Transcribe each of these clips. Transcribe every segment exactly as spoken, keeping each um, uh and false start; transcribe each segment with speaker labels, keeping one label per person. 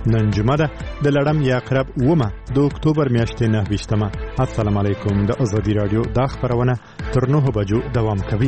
Speaker 1: نن جمعه ده د لړم یا قرب اومه د اکتوبر میاشتې نه ویشتمه. السلام علیکم. د ازادي رادیو د خبرونه تر نه بجو دوام کوي.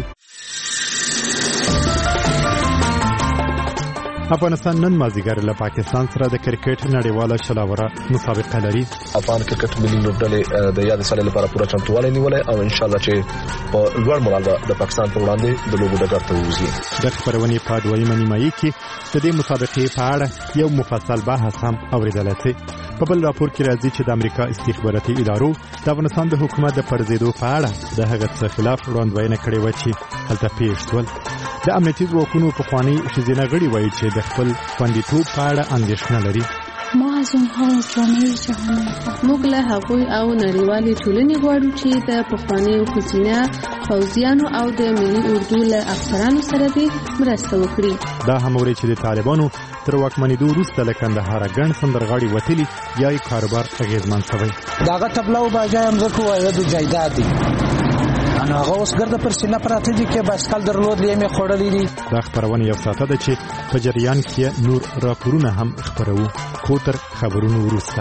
Speaker 1: افغانستان نن مازیګر له پاکستان سره د کرکټ نړیواله شلاوره مسابقه لري.
Speaker 2: افغان کرکټ ملي لوبډلې د یاد سالې لپاره پوره چمتووالی نیولای او ان شاء الله چې په لوړ مورال د پاکستان پر وړاندې د لوبو ډګر ته وځي.
Speaker 1: د خبرونې په دویمه نیمایي کې د دې مسابقې په اړه یو مفصل بحث هم اوریدل شي. په بل راپور کې راځي چې د امریکا استخباراتي ادارو د افغانستان د حکومت د پرځېدو په اړه د هغه څه خلاف وړاندوینه کړې و چې هلته پیښ شول. د امنیتي ځواکونو پخواني ښځینه غړي وایي چې د خپل خوندیتوب په اړه اندېښنه لري.
Speaker 3: ما از اونها جامعه جهانی
Speaker 4: موږ له هغوی او نړیوالې ټولنې غواړو چې د پخوانیو ښځینه پوځیانو او د ملي اردو له افسرانو سره دې مرسته وکړي.
Speaker 1: دا هم اوري چې د طالبانو تر واکمنېدو وروسته له کندهاره ګڼ سندرغاړي وتلي یا یې کاروبار اغېزمن شوی.
Speaker 5: دغه تبلاو باجای هم زکو وایو د جایداد دي انا هغه اوس ګرده پر سینه پراته دي کې بایسکل درلود لې مې خوړلې دي.
Speaker 1: دا خبرونه یو ساعته ده چې په جریان کې نور راپورونه هم خبرو خو تر خبرونو وروسته.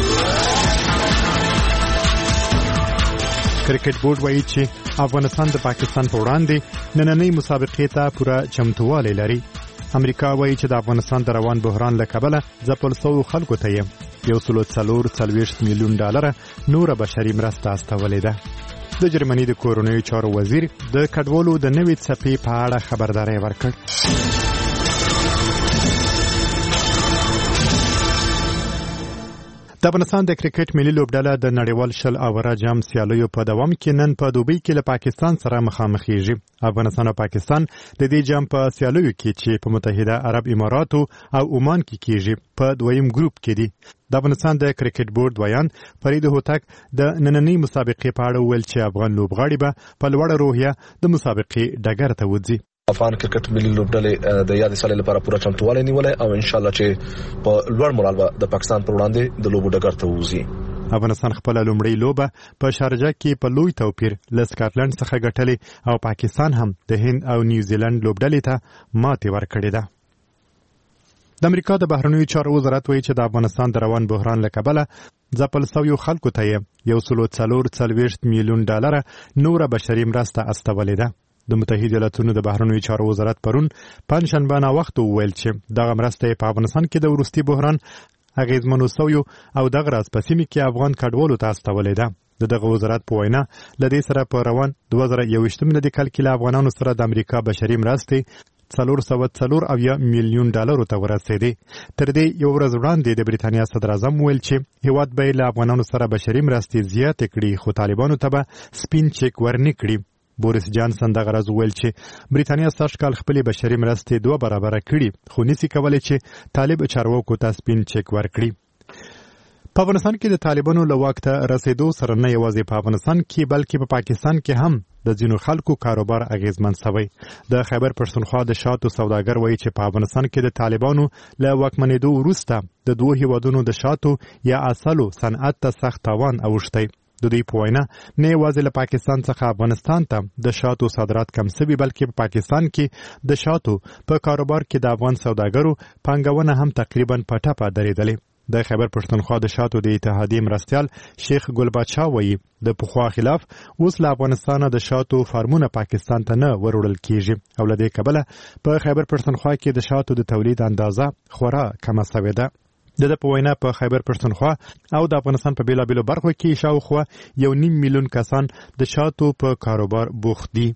Speaker 1: کرکټ بورډ وایي چې افغانستان د پاکستان په وړاندې نننۍ مسابقې ته پوره چمتووالی لري. امریکا وایي چې د افغانستان د روان بحران له کبله ځپل شویو خلکو ته یې یو سل څلور څلوېښت میلیون ډالره نوره بشري مرسته استولې ده. د جرمني د کورونیو چارو وزیر د کډوالو د نوې څپې په اړه خبرداری ورکړ. د افغانستان د کرکټ ملي لوبډله د نړیوال شل اوره جام سیالیو په دوام کې نن په دوبۍ کې له پاکستان سره مخامخېږي. افغانستان او پاکستان د دې جام په سیالیو کې چې په متحده عرب اماراتو او عمان کې کېږي په دویم ګروپ کې دي. د افغانستان د کرکټ بورډ ویان فرید هوتک د نننۍ مسابقې په اړه ویل چې افغان لوبغاړي به په لوړه روحیه د مسابقې ډګر ته وځي.
Speaker 2: افغان کرکټ ملي لوبډلې د یاد سالې لپاره پوره چمتووالی نیولای او ان شاء الله چې په لوړ مورال د پاکستان پر وړاندې د لوبو ډګر ته وځي.
Speaker 1: افغانستان خپل لومړی لوبه په شارجه کې په لوی توپیر له سکاټلند څخه ګټلې او پاکستان هم د هند او نیوزیلند لوبډلې ته ماتې ورکړې ده. د امریکا د بهرنیو چارو وزارت وایي چې د افغانستان د روان بحران له کبله ځپل شویو خلکو ته یو سل څلور څلوېښت میلیون ډالره نوره بشري مرسته استولې ده. د متحده ایالاتونو د بهرنیو چارو وزارت پرون پنځشنبه ناوخته وویل چې دغه مرسته په افغانستان کې د وروستي بحران اغېزمنو شویو او دغه راز په سیمه کې افغان کډوالو ته استولې ده. د دغه وزارت په وینا له دې سره په روان دوه زره یوویشت میلادي کال کې له افغانانو سره د امریکا بشري مرستې څلور سوه څلور اویا میلیون ډالرو ته ورسېدې. تر دې یو ورځ وړاندې د بریتانیا صدر اعظم ویل چې هیواد به له افغانانو سره بشري مرستې زیاتې کړي خو طالبانو ته به سپین چیک ورنه کړي. بوریس جانسن دغه راز ویل چې بریتانیا سږ کال خپل بشري مرستې دوه برابره کړي خو نسی کولای چې طالب چارواکو ته سپین چیک ورکړي. په افغانستان کې د طالبانو له واک ته رسېدو سره نه یوازې په افغانستان کې بلکې په پاکستان کې هم د ځینو خلکو کاروبار اغېزمن شوی. د خیبر پښتونخوا د شاتو سوداګر وایي چې په افغانستان کې د طالبانو له واکمنېدو وروسته د دوه هیوادونو د شاتو یا اصلو صنعت ته سخت تاوان اوښتی. د دوی په وینا نه یوازې له پاکستان څخه افغانستان ته د شاتو صادرات کم شوي بلکې په پاکستان کې د شاتو په کاروبار کې د افغان سوداګرو پانګونه هم تقریبا په ټپه درېدلې. د خیبر پښتونخوا د شاتو د اتحادیې مرستیال شیخ ګل باچا وایي د پخوا خلاف اوس له افغانستانه د شاتو فارمونه پاکستان ته نه وروړل کیږي او له دې کبله په خیبر پښتونخوا کې د شاتو د تولید اندازه خورا کمه شوې ده. د د په وینا په خیبر پښتونخوا او د افغانستان په بیلابیلو برخو کې شاوخوا یو نیم میلیون کسان د شاتو په کاروبار بوخت دي.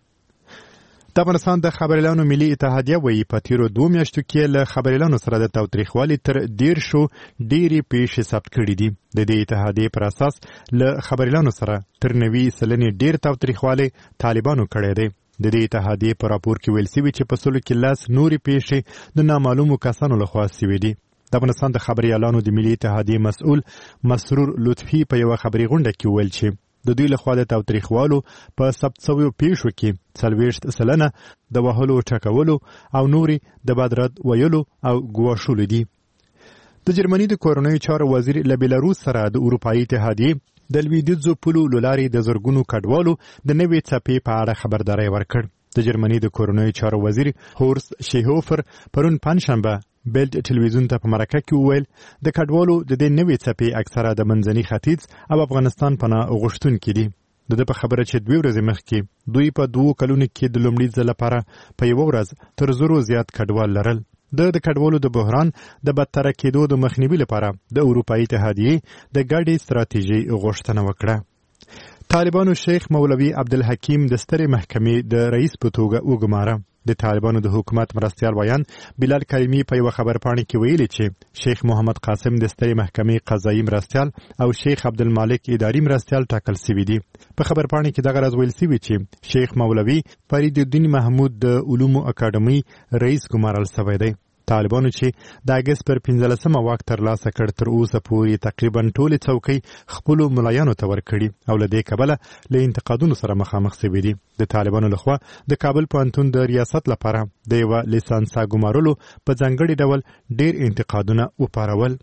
Speaker 1: د افغانستان د خبریالانو ملي اتحادیه وایي په تیرو دوه میاشتو کې له خبریالانو سره د تاوتریخوالي تر دیرشو ډېرې پیښې ثبت کړي دي. د دې اتحادیې پر اساس له خبریالانو سره تر نوي سلنې ډېر تاوتریخوالی طالبانو کړی دی. د دې اتحادیې په راپور کې ویل شوي چې په سلو کې لس نورې پیښې د نامعلومو کسانو لخوا شوي دي. د افغانستان د خبریالانو د ملي اتحادیې مسؤل مسرور لطفي په یوه خبري غونډه کې ویل چې د دوی لخوا د تاوتریخوالو په ثبت شویو پیښو کې څلوېښت سلنه د وهلو ټکولو او نورې د بدرد ویلو او ګواښلو دي. د جرمني د کورنیو چارو وزیر له بیلاروس سره د اروپایي اتحادیې د لویدیځو پولو له لارې د زرګونو کډوالو د نوې څپې په اړه خبرداری ورکړ. د جرمني د کورنیو چارو وزیر هورست شیهوفر پرون پنځشنبه بیلټ ټلویزیون ته په مرکه کې وویل د کډوالو د دې نوې څپې اکثره د منځني ختیځ او افغانستان پناه غوښتونکي دي. د ده په خبره چې دوی ورځې مخکې دوی په دوو کلونو کې د لومړي ځل لپاره په یوه ورځ تر زرو زیات کډوال لرل. د د کډوالو د بحران د بدتره کېدو د مخنیوي لپاره د اروپایي اتحادیې د ګډې ستراتیژۍ غوښتنه وکړه. طالبانو شیخ مولوي عبدالحکیم د سترې محکمې د رئیس په توګه وګماره. د طالبانو د حکومت مرستیال ویان بلال کریمي په یوه خبرپاڼې کې ویلي چې شیخ محمد قاسم د سترې محکمې قضایي مرستیال او شیخ عبدالمالک اداري مرستیال ټاکل سوي دي. په خبرپاڼې کې دغه راز ویل سوي چې شیخ مولوي فرید الدین محمود د علومو اکاډمۍ رئیس ګمارل سوی دی. طالبانو چې د اګست پر پنځلسمه واک ترلاسه کړ تر اوسه پورې تقریبا ټولې څوکۍ خپلو ملایانو ته ورکړي او له دې کبله له انتقادونو سره مخامخ سوي دي. د طالبانو لخوا د کابل پوهنتون د ریاست لپاره د یوه لیسانسا ګمارلو په ځانګړي ډول ډېر انتقادونه وپارول.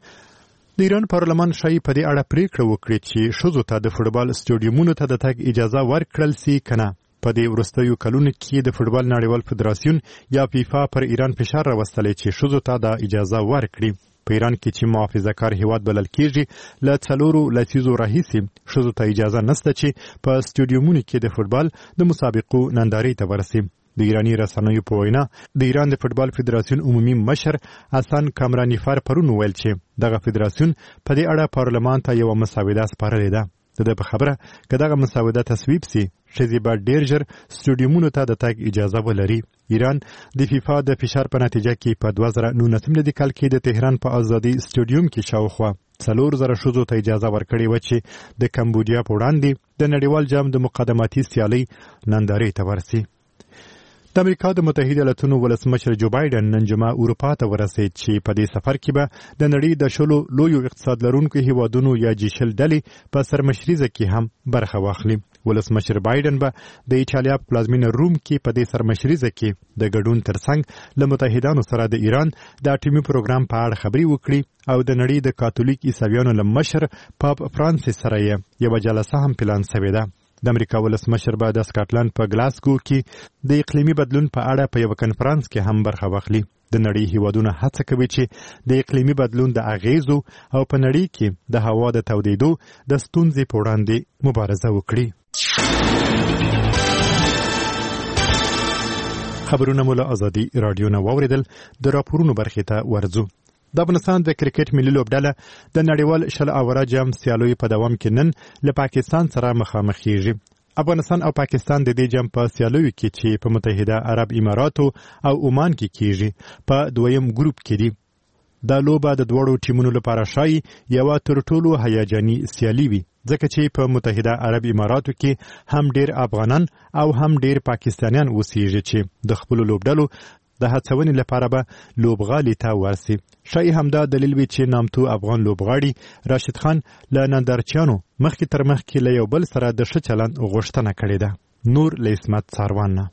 Speaker 1: د ایران پارلمان ښایي په دې اړه پریکړه وکړي چې ښځو ته د فوټبال سټیډیومونو ته د تګ اجازه ورکړل سي که نه. په دې وروستیو کلونو کې د فوټبال نړیوال فدراسیون یا فیفا پر ایران فشار راوستلی چې ښځو ته دا اجازه ورکړي. په ایران کې چې محافظه کار هیواد بلل کېږي له څلورو لسیزو راهیسې ښځو ته اجازه نشته چې په سټیډیومونو کې د فوټبال د مسابقو نندارې ته ورسي. د ایرانی رسنیو په وینا د ایران د فوټبال فدراسیون عمومي مشر حسن کامرانیفر پرون ویل چې دغه فدراسیون په دې اړه پارلمان ته یوه مسوده سپارلې ده. د ده په خبره که دغه مسوده تصویب سي ښځې به ډېر ژر سټیډیومونو ته د تګ اجازه ولري. ایران د فیفا د فشار په نتیجه کې په دوه زره نولسم میلادي کال کې د تهران په ازادي سټیډیوم کې شاوخوا څلور زره ښځو ته اجازه ورکړې وه چې د کمبودیا په وړاندې د نړیوال جام د مقدماتي سیالۍ نندارې ته ورسي. د امریکا د متحده ایالاتونو ولسمشر جو بایډن نن جمعه اروپا ته ورسید چې په دې سفر کې به د نړۍ د شلو لویو اقتصاد لرونکو هیوادونو یا جي شل ډلې په سرمشریزه کې هم برخه واخلي. ولسمشر بایډن به د ایټالیا په پلازمینه روم کې په دې سرمشریزه کې د ګډون ترڅنګ له متحدانو سره د ایران د اټومي پروګرام په اړه خبرې وکړي او د نړۍ د کاتولیک عیسویانو له مشر پاپ فرانسیس سره یې یوه جلسه هم پلان سوې ده. د امریکا ولسمشر به د سکاټلند په ګلاسکو کې د اقلیمي بدلون په اړه په یوه کنفرانس کې هم برخه واخلي. د نړۍ هیوادونه هڅه کوي چې د اقلیمي بدلون د اغیزو او په نړۍ کې د هوا د تودېدو د ستونزې په وړاندې مبارزه وکړي. خبرونه مو له ازادي راډیو نه واورېدل. د راپورونو برخې ته ورځو. د افغانستان د کرکټ ملي لوبډله د نړیوال شل اوره جام سیالیو په دوام کې نن له پاکستان سره مخامخ کیږي. افغانستان او پاکستان د دې جام په سیالیو کې چې په متحده عرب اماراتو او عمان کې کیږي په دویم ګروپ کې دي. دا لوبه د دواړو ټیمونو لپاره شایي یوه تر ټولو هیجاني سیالي وي ځکه چې په متحده عرب اماراتو کې هم ډیر افغانان او هم ډیر پاکستانیان اوسېږي چې د خپلو لوبډلو د هڅونې لپاره به لوبغالي ته ورسي. شایي همدا دلیل وي چې نامتو افغان لوبغاړي راشد خان له نندارچیانو مخکې تر مخکې له یو بل سره د ښه چلند غوښتنه کړې ده. نور له اسمت څاروان نه.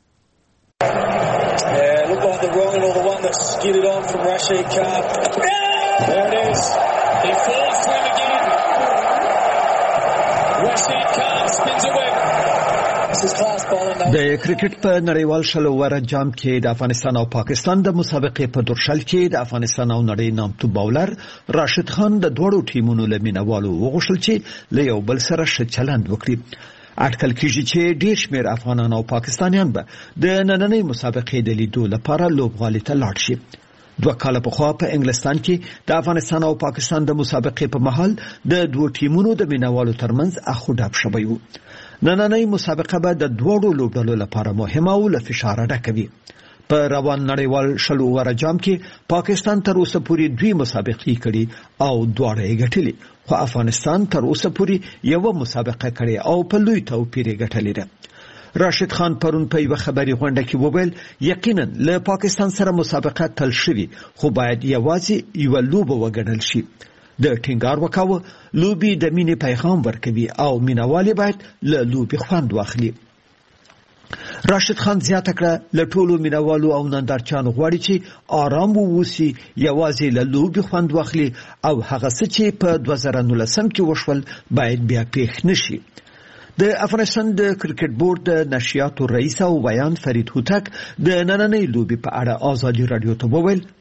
Speaker 6: د کرکټ په نړیوال شل اوره جام کې د افغانستان او پاکستان د مسابقې په درشل کې د افغانستان او نړۍ نامتو باولر راشد خان د دوړو ټیمونو له مینوالو وغوښتل چې له یو بل سره ښه چلند وکړي. اټکل کېږي چې ډېر شمېر افغانان او پاکستانیان به د نننۍ مسابقې د لیدو لپاره لوبغالي ته لاړ شي. دوه کاله پخوا په انګلستان کې د افغانستان او پاکستان د مسابقې په مهال د دوه ټیمونو د مینوالو ترمنځ اخو ډب شوی و. نننۍ مسابقه به د دوړو لوبډلو لپاره مهمه او له فشاره ډکه وي. په روان نړیوال شل اوره جام کې پاکستان تر اوسه پورې دوی مسابقې کړي او دواړه یې ګټلې، خو افغانستان تر اوسه پورې یوه مسابقه کړې او په لوی توپیر یې ګټلې ده. راشد خان پرون په یوه خبري غونډه کې وویل یقینا له پاکستان سره مسابقه تل شوي، خو باید یوازې یوه لوبه وګڼل شي. د ټینګار وکاوه لوبي د مینې پیغام ورکوي او مینوالي باید له لوبي خوند واخلي. راشد خان زیاته کړه له ټولو مینوالو او نندارچیانو غواړي چې آرام ووسي، یوازې له لوبي خوند واخلي او هغه څه چې په دوه زره نولسم کې وشول باید بیا پیښ نشي. د افغانستان د کرکټ بورډ د نشریاتو رئیس او ویان فرید هوتک د نننۍ لوبي په اړه ازادي رادیو ته وویل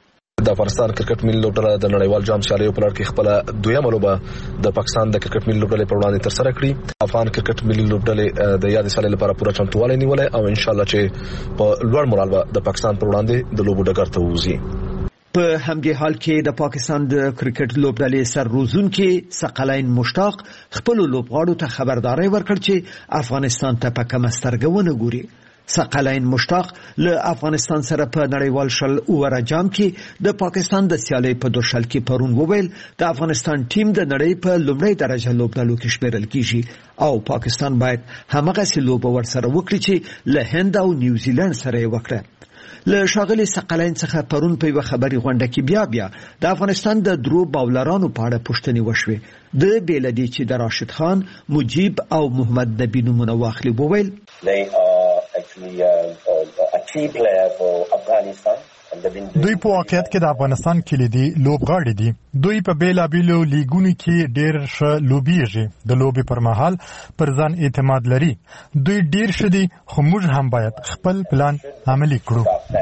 Speaker 2: د افغانستان کرکټ ملي لوبډله د نړیوال جام سیالیو په لړ کې خپل دویمه لوبه د پاکستان د کرکټ ملي لوبډلې په وړاندې تر سره کړې. افغان کرکټ ملي لوبډلې د یاد سالې لپاره پوره چمتووالی نیولای او ان شاء الله چې په لوړ مورال به د پاکستان په وړاندې د لوبو ډګر ته وځي.
Speaker 6: په همدې حال کې د پاکستان د کرکټ لوبډلې سر روزونکي ثقلین مشتاق خپل لوبغاړو ته خبرداري ورکړ چې افغانستان ته په کومه سترګه ونه ګوري. ثقلین مشتاق له افغانستان سره په نړیوال شل اوره جام کې د پاکستان د سیالي په دوشل کې پرون وویل د افغانستان ټیم د نړۍ په لومړی درجه لوبډلو کې شمیرل کیږي او پاکستان باید همغه سي لوب ورسره وکړي چې له هند او نیوزیلند سره یې وکړه. له شاغلي ثقلین څخه پرون په خبري غونډه کې بیا بیا د افغانستان د درو باولرانو په اړه پوښتنې وشوې. د بیلدي چې د راشد خان، مجيب او محمد نبی نومونه واخلي وویل
Speaker 1: دوی په واقعیت کې د افغانستان کلیدي لوبغاړي دي. دوی په بیلابیلو لیګونو کې ډېر ښه لوبيږي. د لوبي پر مهال پر ځان اعتماد لري. دوی ډېر ښه دي خو موږ هم باید خپل پلان عملي کړو.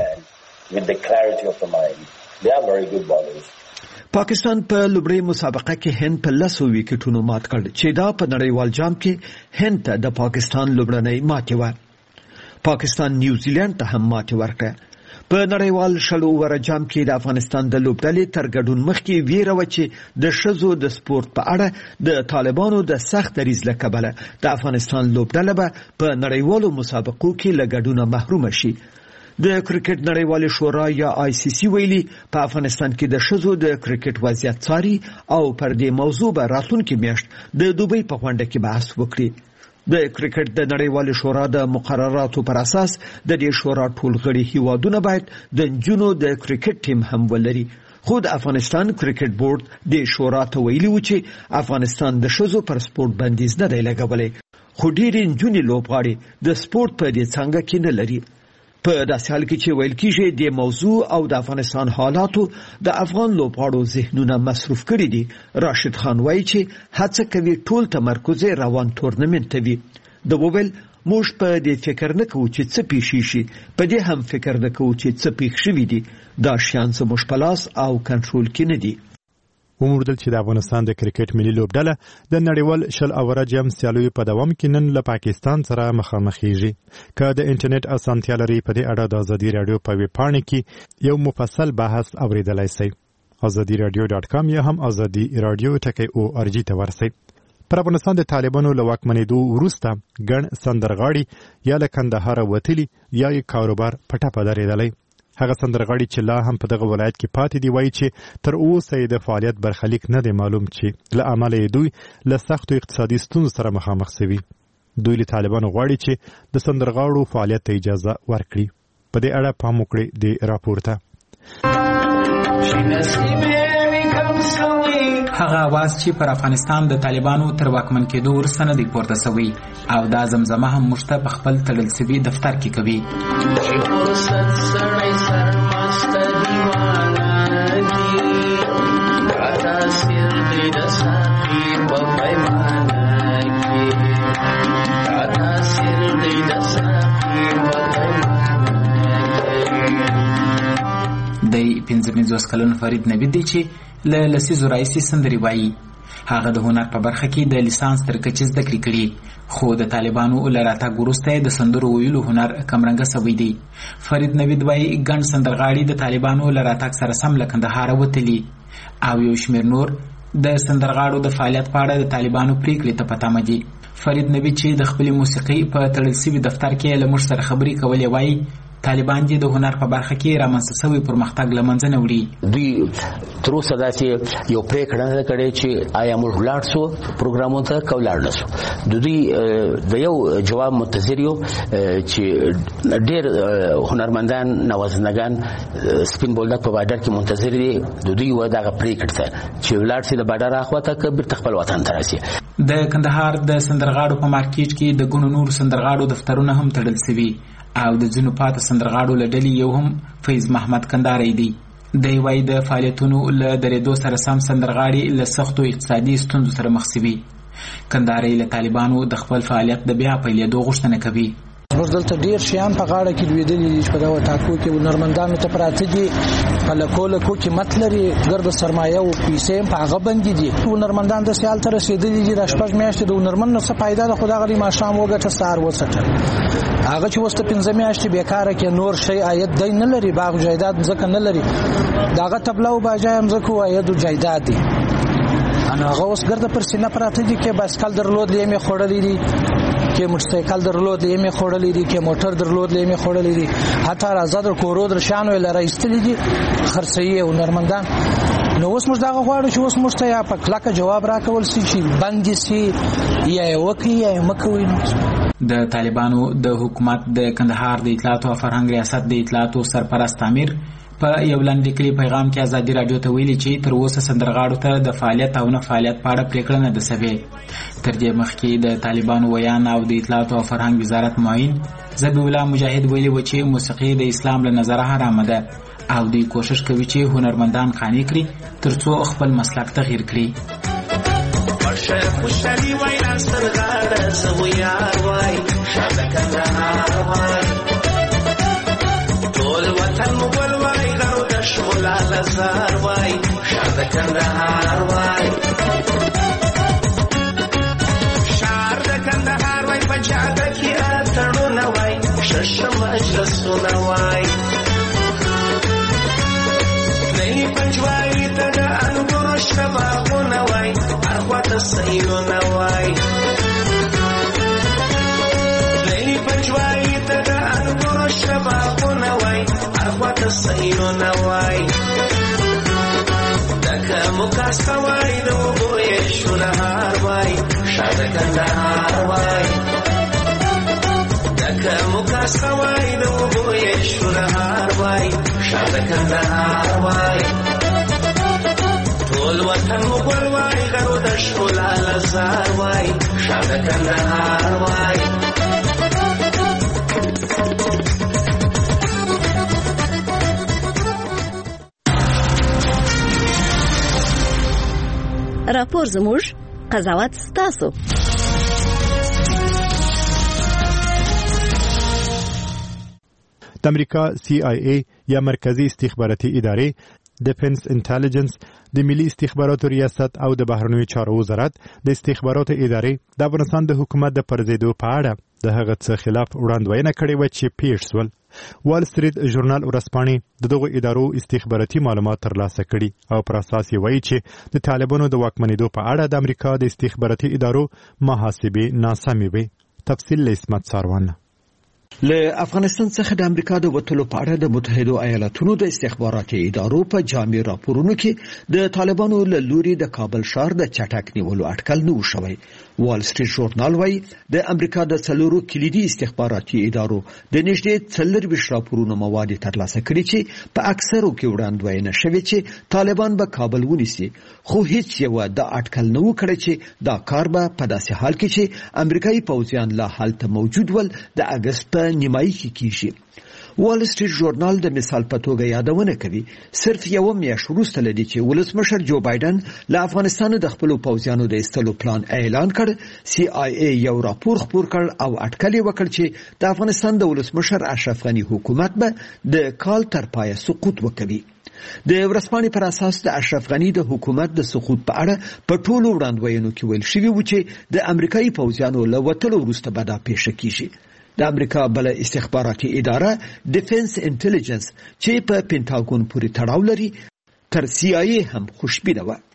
Speaker 6: پاکستان په لوبړی مسابقه کې هند په لسو وکټونو مات کړ چې دا په نړیوال جام کې هند ته د پاکستان لوبړنۍ ماتې و. پاکستان نیوزیلند ته هم ماتې ورکړه. په نړیوال شلو ور جام کې د افغانستان د لوبډلې تر ګډون مخکې ویره و چې د شزو د سپورت په اړه د طالبانو د سخت دریځ له کبله د افغانستان لوبډله به په نړیوالو مسابقو کې له ګډونه محروم شي. د کرکټ نړیوال شورا یا آی سی سی ویلي په افغانستان کې د شزو د کرکټ وضعیت څاري او پر دې موضوع به راتلونکي میاشت د دوبۍ په غونډه کې بحث وکړي. د کرکټ د نړیوال شورا د مقرراتو پر اساس د دې شورا ټول غړي هیوادونه باید د نجونو د کرکټ ټیم هم ولري. خو د افغانستان کرکټ بورډ د شورا ته ویلي و چې افغانستان د شزو پر سپورت بندیز نه دی لګولی خو ډېرې نجونې لوبغاړي د سپورت په دې څانګه کې نه لري. په داسې حال کې چې ویل کېږي د موضوع او د افغانستان حالاتو د افغان لوبغاړو ذهنونه مصروف کړي دي. راشد خان وایي چې هڅه کوي ټول تمرکز روان تورنمنت ته وي. د وویل موږ په دې فکر نه کوو چې څه پیښ شي، په دې هم فکر نه کوو چې څه پیښ شوي دي. دا شیان زموږ په لاس او کنټرول کې نه دي.
Speaker 1: وموندل چې د افغانستان د کرکټ ملي لوبډله د نړیوال شل اوره جام سیالیو په دوام کې نن له پاکستان سره مخامخېږي. که د انټرنیټ اسانتیا لري په دې اړه د ازادي رادیو په ویبپاڼه کې یو مفصل بحث اوریدلای شئ. ازادي رادیو ډاټ کام یا هم ازادي رادیو ټکی او ار جی ته ورسئ. پر افغانستان د طالبانو له واکمنېدو وروسته ګڼ سندرغاړي یا له کندهار وتلي یا یې کاروبار په ټپه درېدلی. هغه سندرغاړي چې لا هم په دغه ولایت کې پاتې دي وایي چې تر اوسه یې د فعالیت برخلیک نه دی معلوم چې له امله یې دوی له سختو اقتصادي ستونزو سره مخامخ شوي. دوی له طالبانو غواړي چې د سندرغاړو فعالیت ته اجازه ورکړي. په دې اړه پام وکړئ د راپور ته.
Speaker 7: هغه आवाज چې پر افغانستان د طالبانو تر واکمن کېدو وروسته نه دی پورته شوی او دا زمزمه هم موږ ته په خپل تړل شوي دفتر کې کوي. د پنځه پنځوس کلن فرید نوید دی چې له لسیزو راهیسې سندرې وایي. هغه د هنر په برخه کې د لیسانس تر کچې زده کړې کړي خو د طالبانو له راتګ وروسته د سندرو ویلو هنر کمرنګه سوی دی. فرید نوید وایي ګڼ سندرغاړي د طالبانو له راتګ سره سم له کندهاره وتلي او یو شمېر نور د سندرغاړو د فعالیت په اړه د طالبانو پریکړې ته په تمه دي. فرید نوید چې د خپلې موسیقۍ په تړل شوي دفتر کې له موږ سره خبرې کولې وایي طالبان دي د هنر په برخه کې رامنځته شوی پرمختګ له منځه نه وړي.
Speaker 8: دوی تر اوسه داسې یو پریکړه نه کړې چې آیا موږ ولاړ سو پروګرامونو ته که ولاړ نه سو. د دوی د یو جواب منتظر یو چې ډېر هنرمندان نوازندگان سپین بولدک په بارډر کې منتظر دي. د دوی و دغه پریکړه ته چې ولاړ سي د بارډر اخواته که بیرته خپل وطن ته راسي.
Speaker 7: د کندهار د سندرغاړو په مارکیټ کې د ګڼو نورو سندرغاړو دفترونه هم تړل شوي او د ځینو پاته سندرغاړو له ډلې یو هم فیض محمد کندهاری دی. دی وایي د فعالیتونو له درېدو سره سم سندرغاړي له سختو اقتصادي ستونزو سره مخ شوي. کندهاری له طالبانو د خپل فعالیت د بیا پیلېدو غوښتنه کوي.
Speaker 5: موږ دلته ډیر شیان په غاړه کې لویدلي دي چې په دغه ټاکو کې هنرمندانو ته پراته دي په لکو لکو قیمت لري ګرد سرمایه او پیسې په هغه باندې دي هنرمندان د سیال تر رسیدلي دي د شپږ میاشتې د هنرمند څخه فائدہ د خدای غلی ماشام وګټه سار وسټل هغه چې وسته پنځه میاشتې بیکاره کې نور شی عاید دی نه لري باغ جایداد ځکه نه لري داغه تبلاو باجایم ځکه عاید او جایداد دي انا هغه اوس ګرد پر سینه پراته دي کې بایسکل درلود لیمه خړلې دي کې موټرسایکل درلود لیمه خړلې دي کې موټر درلود لیمه خړلې دي حتی راځه در کورو در شانو لاره استلې دي خرڅي او نرمندان نو اوس موږ دا غواړو چې اوس موږ ته یا په کلاکه جواب راکول سي چې باندې سي یا وکي یا مکوي
Speaker 7: د طالبانو د حکومت د کندهار د اطلاعات او فرهنګ ریاست د اطلاعات او سرپرست امیر په یو لاندې کلی پیغام کې ازادي رادیو ته ویلي چې تر اوسه سندرغاړو ته د فعالیت او نه فعالیت په اړه پریکړه نه ده شوې تر دې مخکې د طالبانو ویان او د اطلاعات او فرهنګ وزارت معین ذبیح الله مجاهد ویلي و چې موسیقي د اسلام له نظره حرامه ده او دوی کوشش کوي چې هنرمندان قانع کړي ترڅو خپل مسلک تغییر کړي ورشه خوشالي وای ناسترغاړه زمو یار وای شاده کندهار وای ټول وطن مغول وای غرو د شولا لزار وای شاده کندهار وای شار د کندهار وای په جاده کې اتړونه وای شش مجلسونه وای نه پنځوي ته د انګورو شبابونه وای اخوات سیلونه وای نه پنځوي ته د انګورو شبابونه وای اخوات سیلونه وای دغه مکاسته وای د وګړي شورهار وای شاده کندهار وای دغه مکاسته وای د وګړي شورهار وای شاده کندهار وای ټول وطن مغول وای غرو د شولا لزار وای شاده کندهار وای
Speaker 9: راپور زموږ قضاوت ستاسو
Speaker 1: د امریکا سی آی ای یا مرکزی استخباراتي ادارې ډیفنس انټيليجنس د ملي استخباراتو ریاست او د بهرنیو چارو وزارت د استخباراتو ادارې د افغانستان د حکومت د پرځېدو په اړه د هغه څه خلاف وړاندوینه کړې و چې پیښ شول وال سټریټ ژورنال ورځپاڼې د دغو ادارو استخباراتي معلومات ترلاسه کړي او پر اساس یې وایي چې د طالبانو د واکمنېدو په اړه د امریکا د استخباراتي ادارو محاسبې ناسمې وي تفصیل له اسمت ساروان
Speaker 6: له افغانستان څخه د امریکا د وټلو په اړه د متحده ایالاتونو د استخباراتي ادارو په جامع راپورونو کې د طالبانو له لوري د کابل ښار د چټک نیولو اټکل نه وشوي وال سټریټ ژورنال وايي د امریکا د څلورو کلیدي استخباراتي ادارو د نږدې څلور راپورونو مواد ترلاسه کړي چې په اکثرو کې وړاندوینه شوې چې طالبان به کابل ونیسي خو هیڅ یو د اټکل نه وکړي چې دا کار به په داسې حال کې چې امریکایي پوځیان لا حالت موجود ول د اگست نیمایي کې کیږي وال سټریټ ژورنال د مثال په توګه یادونه کوي صرف یو میاشت وروسته لدی چې ولسمشر جو بایدن له افغانستان د خپل پوځیانو د ایستلو پلان اعلان کړ سی آی ای یو راپور خپور کړ او اټکل وکړ چې د افغانستان د ولسمشر اشرف غنی حکومت به د کال تر پای سقوط وکړي د ورځپاڼې پر اساس د اشرف غنی د حکومت د سقوط په اړه په ټولو وړاندوینو کې ویل شوی و چې د امریکایي پوځیانو له وټلو وروسته به دا پیښه کیږي د امریکا بل استخباراتي اداره ډیفنس انټيليجنس چې په پینټاګون پورې تړاو لري تر سی آی ای هم خوشبینه و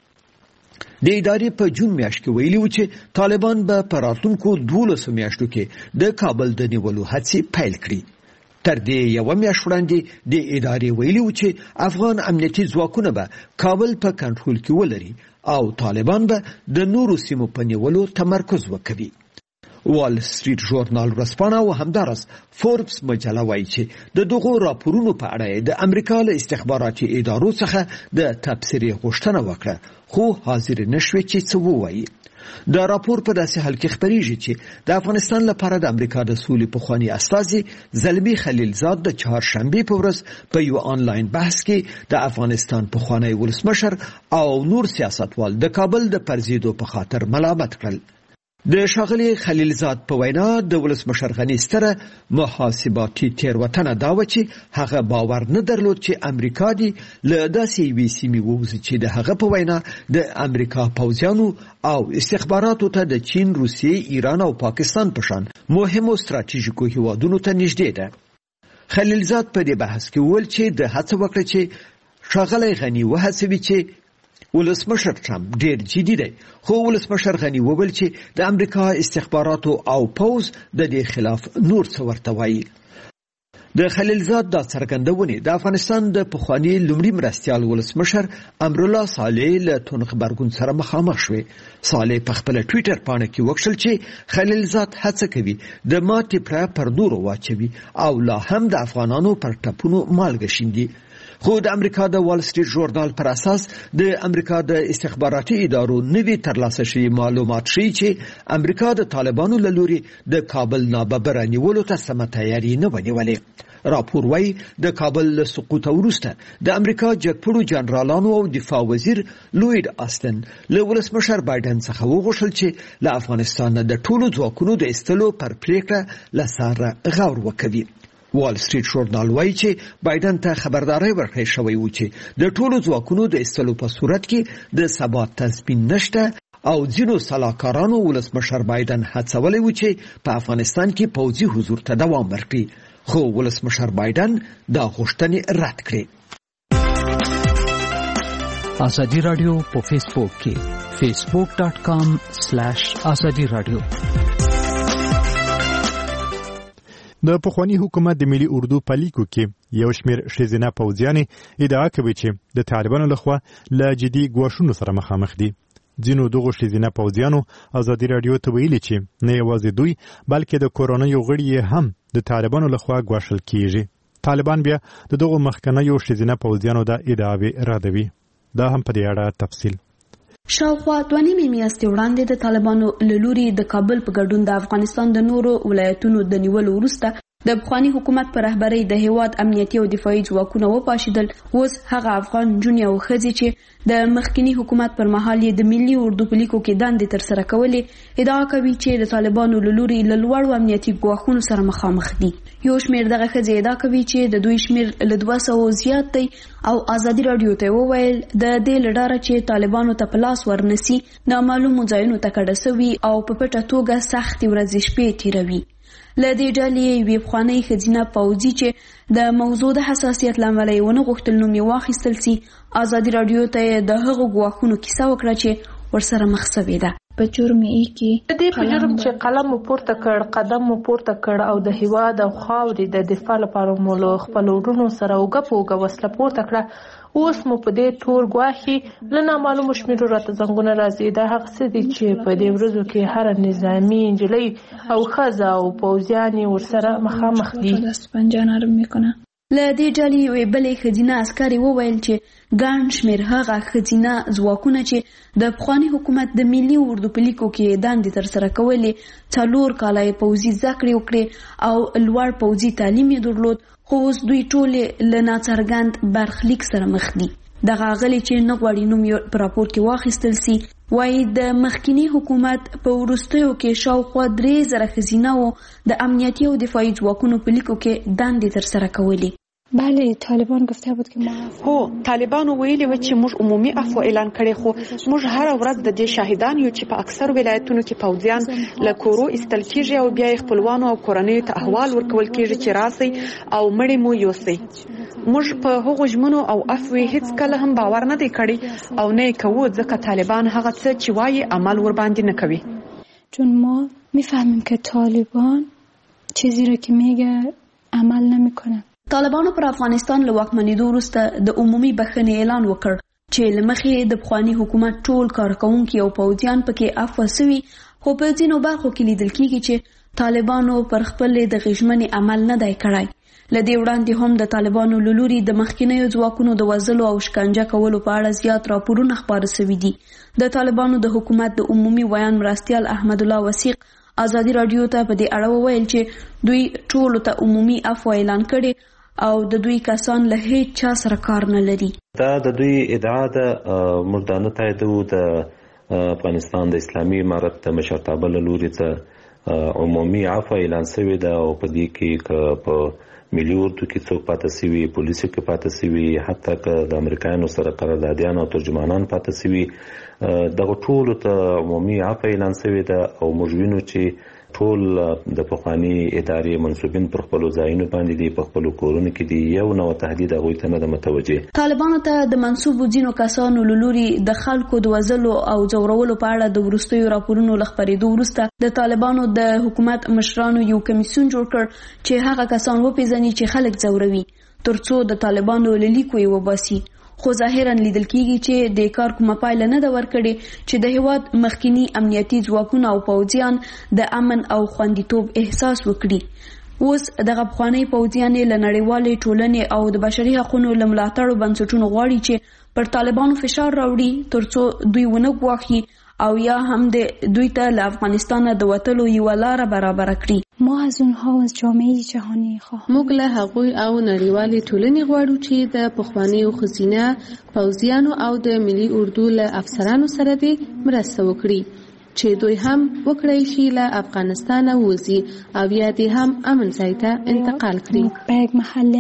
Speaker 6: د ادارې په جون میاشت کې ویلي و چې طالبان به په راتلونکو دولسو میاشتو کې د کابل د نیولو هڅې پیل کړي تر دې یو میاشت وړاندې د ادارې ویلي و چې افغان امنیتي ځواکونه به کابل په کنټرول کې ولري او طالبان به د نورو سیمو په نیولو تمرکز وکړي وال سټریټ ژورنال ورځپاڼه او همدارس فوربس مجله وایي چې د دغو راپورونو په اړه د امریکا له استخباراتي ادارو څخه د تبصرې غوښتنه وکړه خو حاضر نشوي چې څه ووایي دا راپور په داسې حال کې خبرېږي چې د افغانستان لپاره د امریکا د سولې پخوانی استازي زلمی خلیلزاد د چهارشنبه په ورځ په یو آنلاین بحث کې د افغانستان پخوانی ولسمشر او نور سیاستوال د کابل د پرځېدو په خاطر ملامت کړل د ښاغلي خلیلزاد په وینا د ولسمشر غني ستره محاسباتي تېروتنه دا وه چې هغه باور نه درلود چې امریکا دې له داسې یوې سیمې ووځي چې د هغه په وینا د امریکا پوځیانو او استخباراتو ته د چین، روسیې، ایران او پاکستان په شان مهمو ستراتیژیکو هیوادونو ته نږدې ده. خلیلزاد په دې بحث کې وویل چې د هڅه وکړه چې ښاغلی غني وهڅوي چې ولسمشر ټرمپ ډیر جدي دی، خو ولسمشر غني وویل چې د امریکا استخباراتو او پوز د دې خلاف نور څه ورته وایي. د خلیلزاد دا څرګندونې د افغانستان د پخواني لومړي مرستیال ولسمشر امرالله صالح له تون خبرګون سره مخامخ شوې. صالح په خپل ټویټر پاڼه کې وکړل چې خلیلزاد هڅه کوي د ماتې پړه پر نورو واچوي او لا هم د افغانانو پر ټپونو مالګه شیندي. خو د امریکا د وال سټریټ ژورنال پر اساس د امریکا د استخباراتي ادارو نوي ترلاسه شوي معلومات ښیي چې امریکا د طالبانو له لوري د کابل ناببره نیولو ته سمه تیاري نه ونیولې. راپور وایي د کابل له سقوط وروسته د امریکا جګپوړو جنرالانو او دفاع وزیر لوید آستن له ولسمشر بایدن څخه وغوښتل چې له افغانستان د ټولو ځواکونو د ایستلو پر پریکړه له سره غور وکوي. وال سټریټ ژورنال وایي چې بایدن ته خبرداري ورکړې شوې و چې د ټولو ځواکونو د ایستلو په صورت کې د ثبات تضمین نشته او ځینو سلاکارانو ولسمشر بایدن هڅولی و چې په افغانستان کې پوځي حضور ته دوام ورکړي، خو ولسمشر بایدن دا غوښتنې رد کړې.
Speaker 10: ازادي راډیو په فیسبوک کې فیسبوک ډاٹ کام سلیش ازادي راډیو.
Speaker 1: د پخوانی حکومت د ملي اردو په لیکو کې یو شمېر ښځینه پوځیانې ادعا کوي چې د طالبانو لخوا له جدي ګواښونو سره مخامخ دي. ځینو دغو ښځینه پوځیانو ازادي راډیو ته ویلي چې نه یوازې دوی بلکې د کورنیو غړي هم د طالبانو لخوا ګواښل کیږي. طالبان بیا د دغو مخکنیو ښځینه پوځیانو د ادعاوې ردوي. دا هم په دې اړه تفصیل.
Speaker 4: شاوخوا دوه نیمې میاشتې وړاندې د طالبانو له لوري د کابل په ګډون د افغانستان د نورو ولایتونو د نیولو وروسته د پخواني حکومت په رهبرۍ د هیواد امنیتي او دفاعي ځواکونه وپاشېدل. اوس هغه افغان نجونې او ښځې چې د مخکني حکومت پر مهال یې د ملي اردو په لیکو کې دندې ترسره کولې ادعا کوي چې د طالبانو له لوري له لوړو امنیتي ګواښونو سره مخامخ دي. یو شمېر دغه ښځې ادعا کوي چې د دوی شمېر له دوه سوو زیات دی او ازادي راډیو ته وویل د دې له ډاره چې طالبانو ته په لاس ورنسي نامعلومو ځایونو ته کډه سوي او په پټه توګه سختې ورځې شپې تېروي. له دې ډلې یوې پخوانۍ ښځینه پوځي چې د موضوع د حساسیت له امله یې ونه غوښتل نوم یې واخیستل سي، ازادي راډیو ته یې د هغو ګواښونو کیسه وکړه چې ورسره مخ سوې ده.
Speaker 3: په جرم یې کې
Speaker 11: د دې په جرم چې قلم مو پورته کړ، قدم مو پورته کړ او د هیواد او خاورې د دفاع لپاره مو له خپلو وروڼو سره اوږه په اوږه وسله پورته کړه. اوس مو په دې تور ګواښي له نامعلومو شمېرو راته زنګونه راځي. دا هغه څه دي چې په دې ورځو کې هره نظامي نجلۍ او ښځه او پوځیانې ورسره مخامخ دي.
Speaker 3: پنجه نرم میکنه.
Speaker 4: له دې ډلې یوې بلې ښځینه عسکرې وویل چې ګڼ شمېر هغه ښځینه ځواکونه چې د پخواني حکومت د ملي اردو په لیکو کې دندې ترسره کولې څلور کاله یې پوځي زده کړې وکړې او لوړ پوځي تعلیم یې درلود، خو اوس دوی ټولې له ناڅرګند برخلیک سره مخ دي. دغه غلې چې نه غواړي نوم یې په راپور کې واخیستل سي وایي د مخکینی حکومت په وروستیو کې شاوخوا درې زره ښځینه وو د امنیتي او دفاعي ځواکونو په لیکو کې دندې ترسره کولې.
Speaker 3: بله طالبان گفته بود که ما
Speaker 12: هو طالبانو ویلي و چې موږ عمومي عفو اعلان کړی، خو موږ هر ورځ د دې شاهدان یو چې په اکثر ولایتونو کې پوځیان له کورو ایستل کیږي او بیا یې خپلوانو او کورنیو ته احوال ورکول کیږي چې راسي او مړی مو یوسي. موږ په هغو ژمنو او عفو هیڅ کله هم باور نه دی کړی او نه کوو ځکه طالبان هغه څه چې وایي عمل ور باندې نه کوي.
Speaker 3: چون ما میفهمیم که طالبان چیزی را که میگه عمل نمیکنه.
Speaker 4: طالبانو پر افغانستان له واکمنېدو وروسته د عمومي بخښنې اعلان وکړ چې له مخې د پخواني حکومت ټول کارکوونکي او پوځیان پکې عفو سوي، خو په ځینو برخو کې لیدل کېږي چې طالبانو پر خپلې د غیږمنې عمل نه دی کړی. له دې وړاندې هم د طالبانو له لوري د مخکینیو ځواکونو د وژلو او شکنجه کولو په اړه زیات راپورونه خپاره سوي دي. د طالبانو د حکومت د عمومي ویان مرستیال احمد الله وثیق ازادي راډیو ته په دې اړه وویل چې دوی ټولو ته عمومي عفو اعلان کړي او د دوی کسان له هیڅ چا سره کار نه لري.
Speaker 13: دا د دوی ادعا ده، موږ دا نه تاییدوو. د افغانستان د اسلامي امارت د مشرتابه له لوري څخه عمومي عفو اعلان شوی دی او په دې کې په ملي اردو کې څوک پاتې شوي، پولیسو کې پاتې شوي، حتی که د امریکایانو سره قراردادیان او ترجمانان پاتې شوي، دغه ټولو ته عمومي عفو اعلان شوی ده او موږ وینو چې ټول د پخواني ادارې منصوبین پر خپلو ځایونو باندې دي، په خپلو کورونو کې دي، یو نوع تهدید هغوی ته نه ده متوجه.
Speaker 4: طالبانو ته د منصوبو ځینو کسانو له لوري د خلکو د وژلو او ځورولو په اړه د وروستیو راپورونو له خپرېدو وروسته د طالبانو د حکومت مشرانو یو کمیسیون جوړ کړ چې هغه کسان وپېژني چې خلک ځوروي ترڅو د طالبانو له لیکو یې وباسي. خو ظاهرا لیدل کیږي چې د کار کومه پایله نه ده ورکړې چې د هیواد مخکینی امنیتي ځواکونه او پوځیان د امن او خوندیتوب احساس وکړي. اوس دغه پخوانی پوځیان له نړیوالې ټولنې او د بشري حقوقو له ملاتړو بنسټونو غواړي چې پر طالبانو فشار راوړي ترڅو دوی ونه ګواښي او یا هم د دوی ته له افغانستان د وتلو یوه لاره برابره کړي.
Speaker 3: ما از اونها از جامعه جهانی خواهم
Speaker 11: موږ له هغوی او نړیوالې ټولنې غواړو چې د پخوانیو ښځینه پوځیانو او د ملي اردو له افسرانو سره دې مرسته وکړي چې دوی هم وکړی شي له افغانستانه ووځي او یا دې هم امن ځای ته انتقال کړي.
Speaker 3: به یک محل